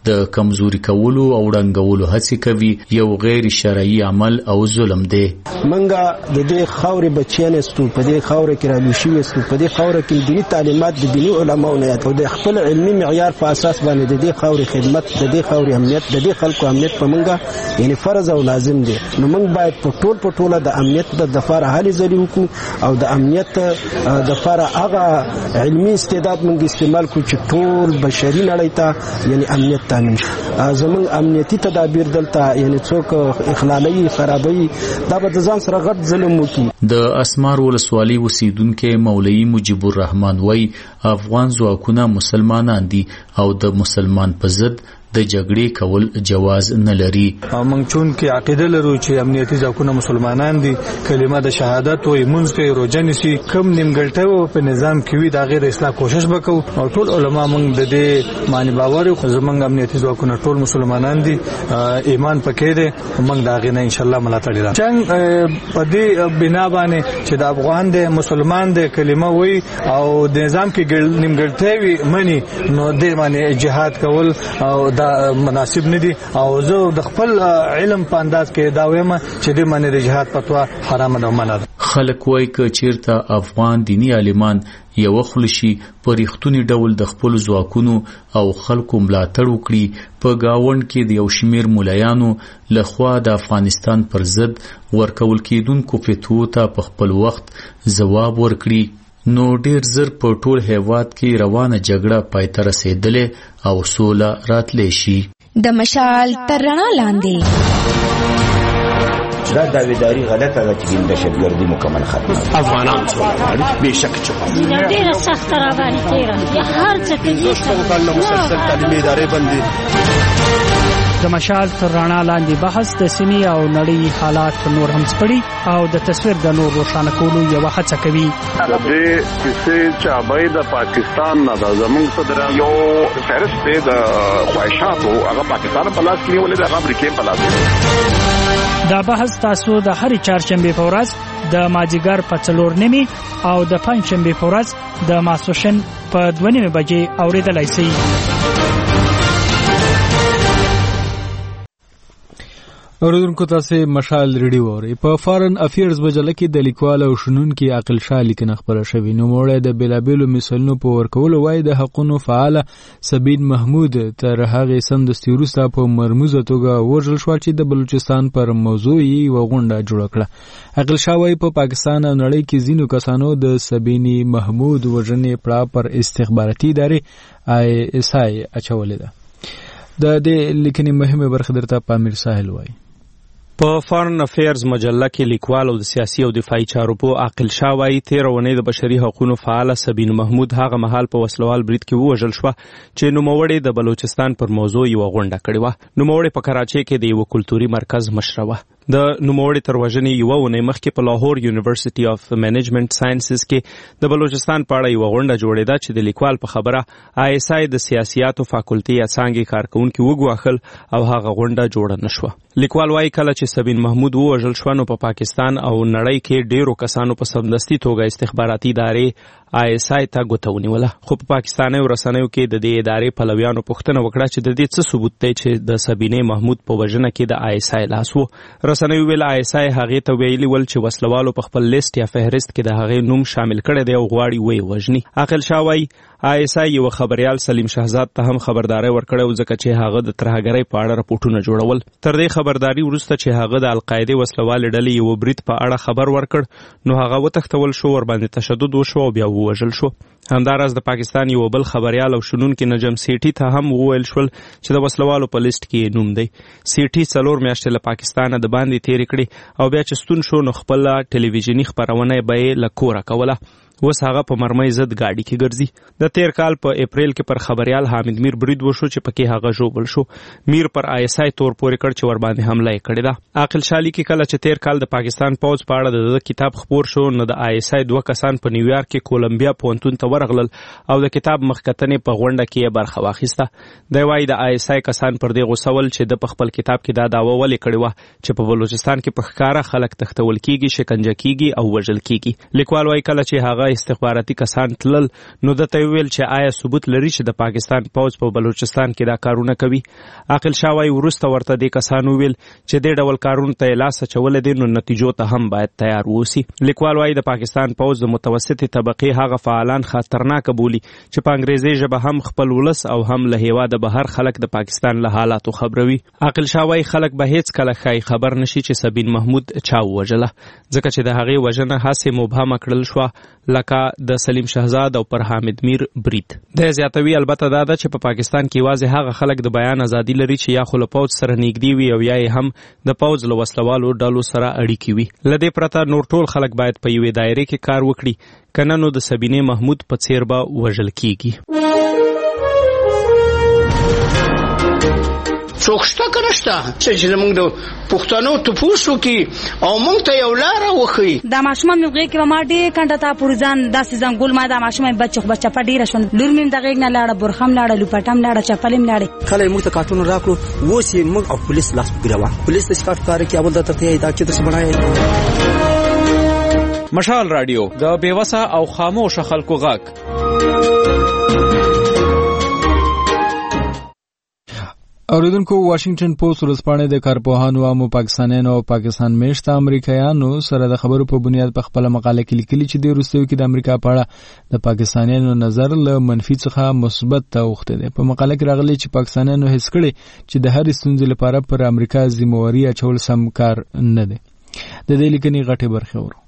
د کمزوري کولو او ړنګولو هڅې کوي یو غیر شرعي عمل او ظلم دی. منګه د دې خاورې بچیان استو په دې خاورې کې رالو شي استو په دې خاورې کې دینی تعلیمات د دینی علماو نه او د خپل علمي معیار په اساس باندې د دې خاورې خدمت د دې خاورې امنیت د دې خلکو امنیت په منګه یعنی فرض او لازم دی. نو موږ باید په ټول په ټوله د امنیت د دفاره هلي ځلې وکړو او د امنیت د دفاره هغه علمي استعداد موږ استعمال کړو چې ټول بشري نړۍ ته یعنی امنیت تامین شي. زموږ امنیتي تدابیر دلته یعنی څوک اخلالي خرابوي دا به د ځان سره غټ ظلم وکړي. د اسمار ولسوالۍ اوسیدونکو مولوي مجيب الرحمن وای افغان ځواکونه مسلمانان دي او د مسلمان په ضد د جګړې کول جواز نه لري. موږ چون کې عقیده لرو چې امنیتي ځواکونه مسلمانان دي کلمه د شهادت او منځ کې روزه نشي کم نیمګړتیا په نظام کې وي دا غیر اصلاح کوشش وکړو او ټول علما موږ د دې معنی باور یو زمونږ امنیتي ځواکونه ټول مسلمانان دي ایمان پکې دي موږ دا غي نه ان شاء الله ملاتړ لرو. څنګه په دې بنا باندې چې د افغان د مسلمان د کلمه وي او د نظام کې نیمګړتیا وي منی نو د معنی جهاد کول او دا مناسب نه دي او زه د خپل علم په انداز کې دا وایم چې د منی د جهاد فتوا حرام نه منه. خلک وایي چې چیرته افغان دینی عالمان یو خلشي په ریښتونی ډول د خپل ځواکونو او خلکو ملاتړ وکړي په گاوند کې د یو شمیر مولایانو لخوا د افغانستان پر ضد ورکول کېدونکو فتوو ته په خپل وخت ځواب ورکړي نو ډیر زر په ټول هیواد کې روانه جګړه پای ته رسیدلې او سوله راتلې شي. د مشال تر رڼا لاندې دا داویداری غلطه ده چې د دهشتګردي مکمل ختمه افغانان څو به شک چې ډیره سخت را باندې تیره یا هر څه کې څو کال مسلسل تعلیمي ادارې بندي. د مشال تر رڼا لاندې بحث د سیمې او نړۍ حالات نور هم سپړي او د تصویر د نور روښانه کولو یو هڅه کوي. د دې کیسې چې ابای د پاکستان نه د زمونږ صدر یو فهرست دی د خواهشاتو هغه پاکستان په لاس کې نیولې د امریکا په لاس کې. دا بحث تاسو د هرې چهارشنبې په ورځ د مازیګر په څلور نیمې او د پنجشنبې په ورځ د ماسپښین په دوه نیمې بجې اورېدلای شئ. اوریدونکو تاسو مشال ریډیو اورئ. په فارن افیرز مجله کې د لیکوال او شنونکي عقل شاه لیکنه خبره شوې نو موړی د بیلابیلو مثالونو په ورکولو وای د حقوقو فعال سبین محمود تر هغه سمدستي وروسته په مرموزه توګه وژل شو چې د بلوچستان پر موضوع یې وغونډه جوړ کړه. عقل شاه وای په پاکستان او نړۍ کې ځینو کسانو د سبینی محمود وژنې پړه پر استخباراتي ادارې آی اس آی اچولې ده. د دې لیکنې مهمه برخه درته پامیر ساحل وای. په فارن افیرز مجله کې لیکوال او د سیاسي او دفاعي چارو په عقل شاه وایي تیر ونې د بشري حقوقو فعال سبین محمود هغه مهال په وسلوال برید کې وژل شو چې نوموړی د بلوچستان پر موضوع یو غونډه کړې و. نوموړی په کراچۍ کې د یو کلتوري مرکز مشر و. د نوموړي تر وژنې یو ونې مخکې په لاهور یونیورسيټي اف منیجمنت ساينسز کې د بلوچستان په اړه یو غونډه جوړېده چې د لیکوال په خبره آی اس آی د سیاسياتو فاکولټي یا څانګې کارکونکو وګواخل او هغه غونډه جوړه نشوه. لیکوال وايي کله چې سبین محمود وژل شو نو په پا پاکستان او نړۍ کې ډیرو کسانو په سمدستي توګه استخباراتي ادارې آی اس آی ته ګوتونی ولا خو په پاکستاني ورسنیو کې د دې ادارې پلویانو پوښتنه وکړه چې د دې څه ثبوت دی چې د سبینه محمود په وژنه کې د آی اس آی لاس وو. رسنیو ویل آی اس آی هغه ته ویلي ول چې وسلوالو په خپل لیست یا فهرست کې د هغه نوم شامل کړي دی او غواړي وی وژني. عقل شاه وايي آی اس آی یو خبريال سلیم شهزاد ته هم خبرداري ورکړه ځکه چې هغه د ترهګرۍ په اړه راپورټونه جوړول. تر دې خبرداري وروسته چې هغه د القاعده وسلوال ډلې یو برید په اړه خبر ورکړ نو هغه وتښتول شو ور باندې تشدد وشو او بیا وژل شو. همداراز د پاکستان یو بل خبريال او شنونکي نجم سیټي ته هم وویل شول چې د وسلوالو په لیست کې نوم دی. سیټي څلور میاشتې له پاکستانه د باندې تیر کړي او بیا چې ستون شو نو خپل ټلویزیونی خبرونه به له کوره کوله. اوس هغه په مرمۍ زد گاډي کې ګرځي. د تیر کال په اپریل کې پر خبريال حامد میر برید وشو چې پکې هغه ژوبل شو. میر پر آی اس آی تور پورې کړ چې ور باندې حمله یې کړې ده. عاقل شالی کې کله چې تیر کال د پاکستان پوز په اړه د کتاب خبر شو نو د آی اس آی دوه کسان په نیویارک کې کولمبیا پونتون ته ورغلل او د کتاب مخکتنې په غونډه کې برخه واخیسته. د وای د آی اس آی کسان پر دې غوسول چې د خپل کتاب کې دا داوا ولې کړې و چې په بلوچستان کې په ښکارا خلک تختول کیږي، شکنجه کیږي او وژل کیږي. لیکوال وای کله چې هغه استخباراتي کسان تلل نو دته ویل چې آیا ثبوت لري چې د پاکستان پوځ په بلوچستان کې دا کارونه کوي. عاقل شاه وايي وروسته ورته د کسانو ویل چې د ډول کارونه ته لاس چول دي نو نتیجو ته هم باید تیار ووسی. لیکوال وايي د پاکستان پوځ د متوسطې طبقه هغه فعالان خطرناک بولی چې په انګریزي ژبه هم خپل ولس او هم له هیواده بهر خلک د پاکستان له حالاتو خبروي. عاقل شاه وايي خلک به هیڅ کله خای خبر نشي چې سبین محمود چا وژله ځکه چې د هغې وژنه هسې مبهمه کړل شوه لکه د سلیم شهزاد او پر حامد میر برید. د زیاتوي البته دا ده چې په پاکستان کې یوازې هغه خلک د بیان ازادي لري چې یا خو له پوځ سره نږدې وي او یا هم د پوځ له وسلوالو ډلو سره اړیکې وي. له دې پرته نور ټول خلک باید په یوې دایرې کې کار وکړي کنه نو د سبینې محمود په څیر به وژل کیږي. څوک شته که نشته چې زموږ د پښتنو تپوس وکړي او موږ ته یو لاره وښیي. دا ماشومان مې غېږ کې به ما ډېر کنډه تا پورې ځان داسې ځنګول ما دا ماشوم مې بچ به چپه ډېره شوه لور مې د غېږ نه لاړه برخه هم لاړه لوپټه هم لاړه چپل هم لاړې. کله یې موږ ته کارټونه راکړو اوس یې موږ او پولیس لاس ګروا پولیس ته شکایت کار کوي اول درته ته دا چې تاسو بنای. مشال رادیو د بیوسه او خاموش خلکو غږ. اوریدونکو واشنگټن پوسټ ورځپاڼه د کارپوهانو او پاکستانیانو او پاکستان میشته امریکایانو سره د خبرو په بنیاد په خپل مقاله کې لیکلي چې د روسیو کې د امریکا په اړه د پاکستانیانو نظر له منفي څخه مثبت ته اوښته دی. په مقاله کې راغلي چې پاکستانیانو هیڅ کړي چې د هر ستونزې لپاره پر امریکا ذمہواری اچول سم کار نه دی. د دې لیکنې غټه برخه ورو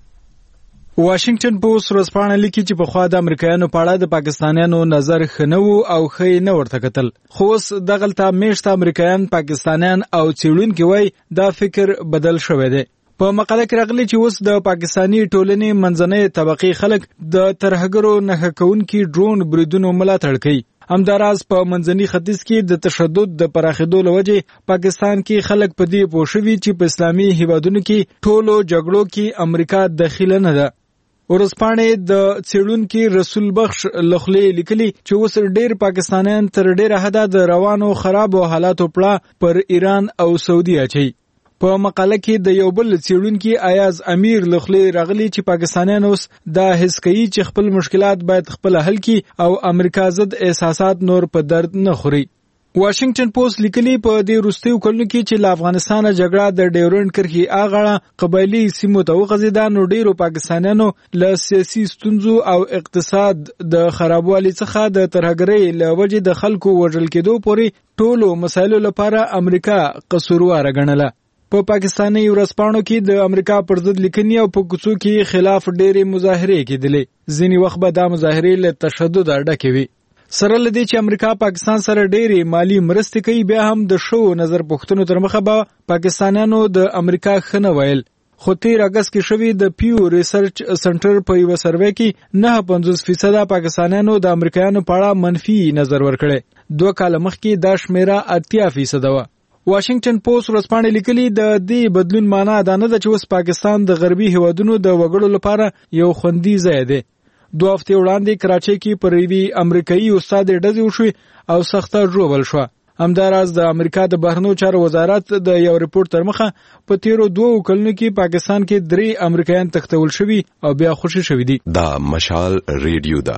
واشنگټن پوسټ ورځپاڼه لیکي چې په خوا د امریکایانو په اړه د پاکستانیانو نظر ښه نه و او ښه نه ورته کتل. خو اوس دغلته میشته امریکایان پاکستانیان او څېړونکي وایي دا فکر بدل شوی دی. په مقاله کې راغلي چې اوس د پاکستاني ټولنې منځنۍ طبقې خلک د ترهګرو نښه کوونکي ډرون بریدونو ملاتړ کوي. همداراز په منځني ختیځ کې د تشدد د پراخېدو له وجې پاکستان کې خلک په دې پوه شوي چې په اسلامي هیوادونو کې ټولو جګړو کې امریکا دخیله نه ده. ورځپاڼې د څېړونکي رسول بخش لخلې لیکلي چې اوس ډېر پاکستانیان تر ډېره حده د روانو خرابو حالاتو پړه پر ایران او سعودي اچوي. په مقاله کې د یو بل څېړونکي ایاز امیر لخلې راغلي چې پاکستانیان اوس دا حس کوي چې خپل مشکلات باید خپل حل کړي او امریکا ضد احساسات نور په درد نه خوري. واشنگټن پوسټ لیکلي په دې وروستیو کلونو کې چې له افغانستانه جګړه د ډیورنډ کرښې اغاړه قبایلي سیمو ته وغځېده نو ډیرو پاکستانیانو له سیاسي ستونزو او اقتصاد د خرابوالي څخه د ترهګرۍ له وجې د خلکو وژل کېدو پورې ټولو مسایلو لپاره امریکا قصورواره ګڼله. په پاکستاني ورځپاڼو کې د امریکا پر ضد لیکنې او په کوڅو کې خلاف ډېرې مظاهرې کېدلې. ځینې وخت به دا مظاهرې له تشدد ډکې وي. سره لدی چې امریکا پاکستان سره ډېری مالی مرستې کوي بیا هم د شو نظر پوښتنو تر مخه به پاکستانیانو د امریکا خنه ویل. خو تیر اگست کې شوی د پیو ریسرچ سنټر په یو سروې کې نه پنځوس فیصد پاکستانیانو د امریکایانو په اړه منفي نظر ورکړي. دوه کال مخکې دا شمیره اتیا فیصد و. واشنگټن پوسټ ورځپاڼه لیکلي د دې بدلون معنی دا نه ده چې اوس پاکستان د غربي هیوادونو د وګړو لپاره یو خوندي ځای دی. دو هفته وړاندې کراچۍ کې پر یوې امریکایي استاد ډزې وشوې او سخته ژوبل شوه. همداراز د امریکا د بهرنیو چارو وزارت د یو ریپورت تر مخه په تیرو دوو کلونو کې پاکستان کې درې امریکایان تښتول شوي او بیا خوشي شوي دي. دا مشال ریډیو ده.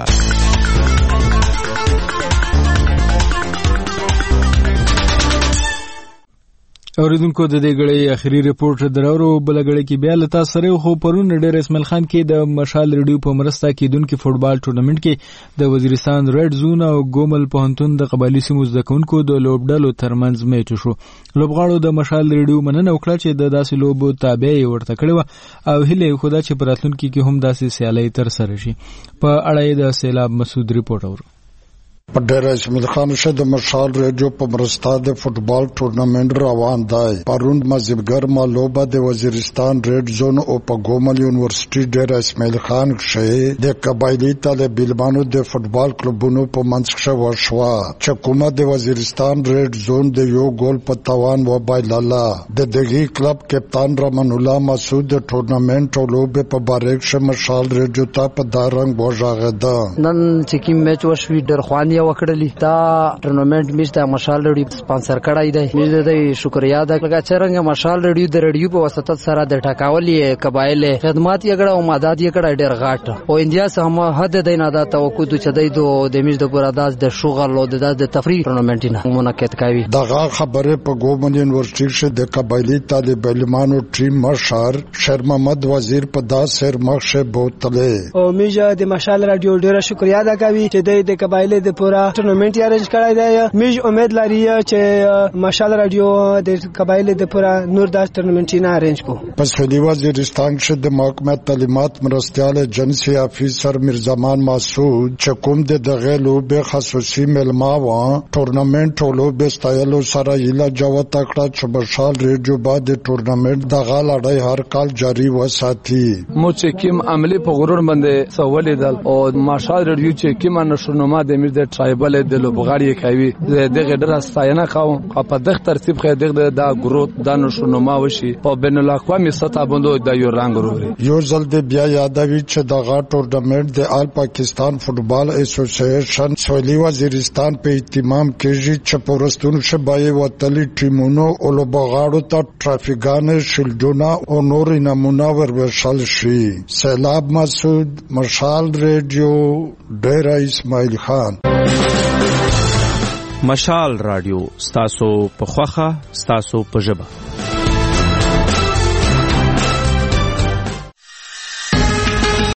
اوریدونکو د دې غړې اخیری ریپورت درورو بل غړې کې بیا لتا سره خو پرون ډېر اسماعیل خان کې د مشال ریډیو په مرسته کېدونکو فوټبال ټورنمنت کې د وزیرستان ریډ زون او ګومل پوهنتون د قبایلی سیمو زده کوونکو د لوبډلو ترمنځ میچ شو. لوبغاړو د مشال ریډیو مننه وکړه چې د داسې لوبو تابع ورته کړو او هیله خدا چې پراتلونکو کې هم داسې سیالي تر سره شي. په اړه د سیلاب مسعود ریپورت اورو. په ډېر اسماعیل خان شه د مشال ریډیو په مرسته د فوټبال ټورنمنت روان دی. پرون مازیګر مالوبه د وزیرستان ریډ زون او په ګومل یونیورسيټي ډېر اسماعیل خان شه د قبایلی طالبانو د فوټبال کلبونو په منځ کې وشوه چې کومه د وزیرستان ریډ زون د یو ګول په توان و بایلاله. د دغه کلب کپتان رمن الله مسعود د ټورنمنت او لوبه په بارک شه مشال ریډیو ته په دارنګ بوجاغه ده. نن چې کی میچ وشوي ډېر خواني یې وکړلی. دا ټورنمنت میچ د مشال رادیو سپانسر کړی دی. میچ د شکریا د لکه څنګه مشال رادیو د رادیو په واسطه سره د ټاکاولې قبایل خدمات یې کړه او مدد یې کړه ډېر غاټ او انډیا سم حد د نه د توقع د چدای د میچ د پراداز د شغل او د تفریح ټورنمنت نه منعقد کوي. دغه خبره په ګومن یونیورسيټي کې د قبایلی طالب علمانو ټیم مشر شیر محمد وزیر په داسر مخشه بوتله. او میجا د مشال رادیو ډیره شکریا ادا کوي چې د قبایلی د پورا ټورنمنت ارنج کړی دی. میج امید لري چې مشال رادیو د قبایلی د پورا نور داس ټورنمنت نه ارنج کو. پس خلی وزیرستان کې د محکمه تعلیمات مرستيال جنسي افیسر مرزمان مسعود چې کوم د دغه لوبه خصوصي ملما و ټورنمنت لوبه ستایلو سره یلا جوه تکړه چې مشال رادیو بعد ټورنمنت دغه لړۍ هر کال جاری وساتي. مو چې کوم عملی په غرور باندې سوالې دل او مشال رادیو چې کوم نشونما د امیر د ټرایبل د لوبغاړي کوي دغه ډېر ستاینه کوم په دغه ترتیب خې دغه د ګروت د نشونما وشي په بین الاقوامي سطح باندې د یو رنگ وروري. یو ځل د بیا یادوي چې دغه ټورنمنت د آل پاکستان فوتبال اسوسییشن سویلي وزیرستان په اهتمام کې چې پورستون شبای وتلی ټیمونو او لوبغاړو ته ټرافیکان شیلډونه او نور نمونه وروشل شي. سیلاب مسعود مشال رادیو ډیره اسماعیل خان. مشال رادیو ستاسو په خوخه ستاسو په ژبه.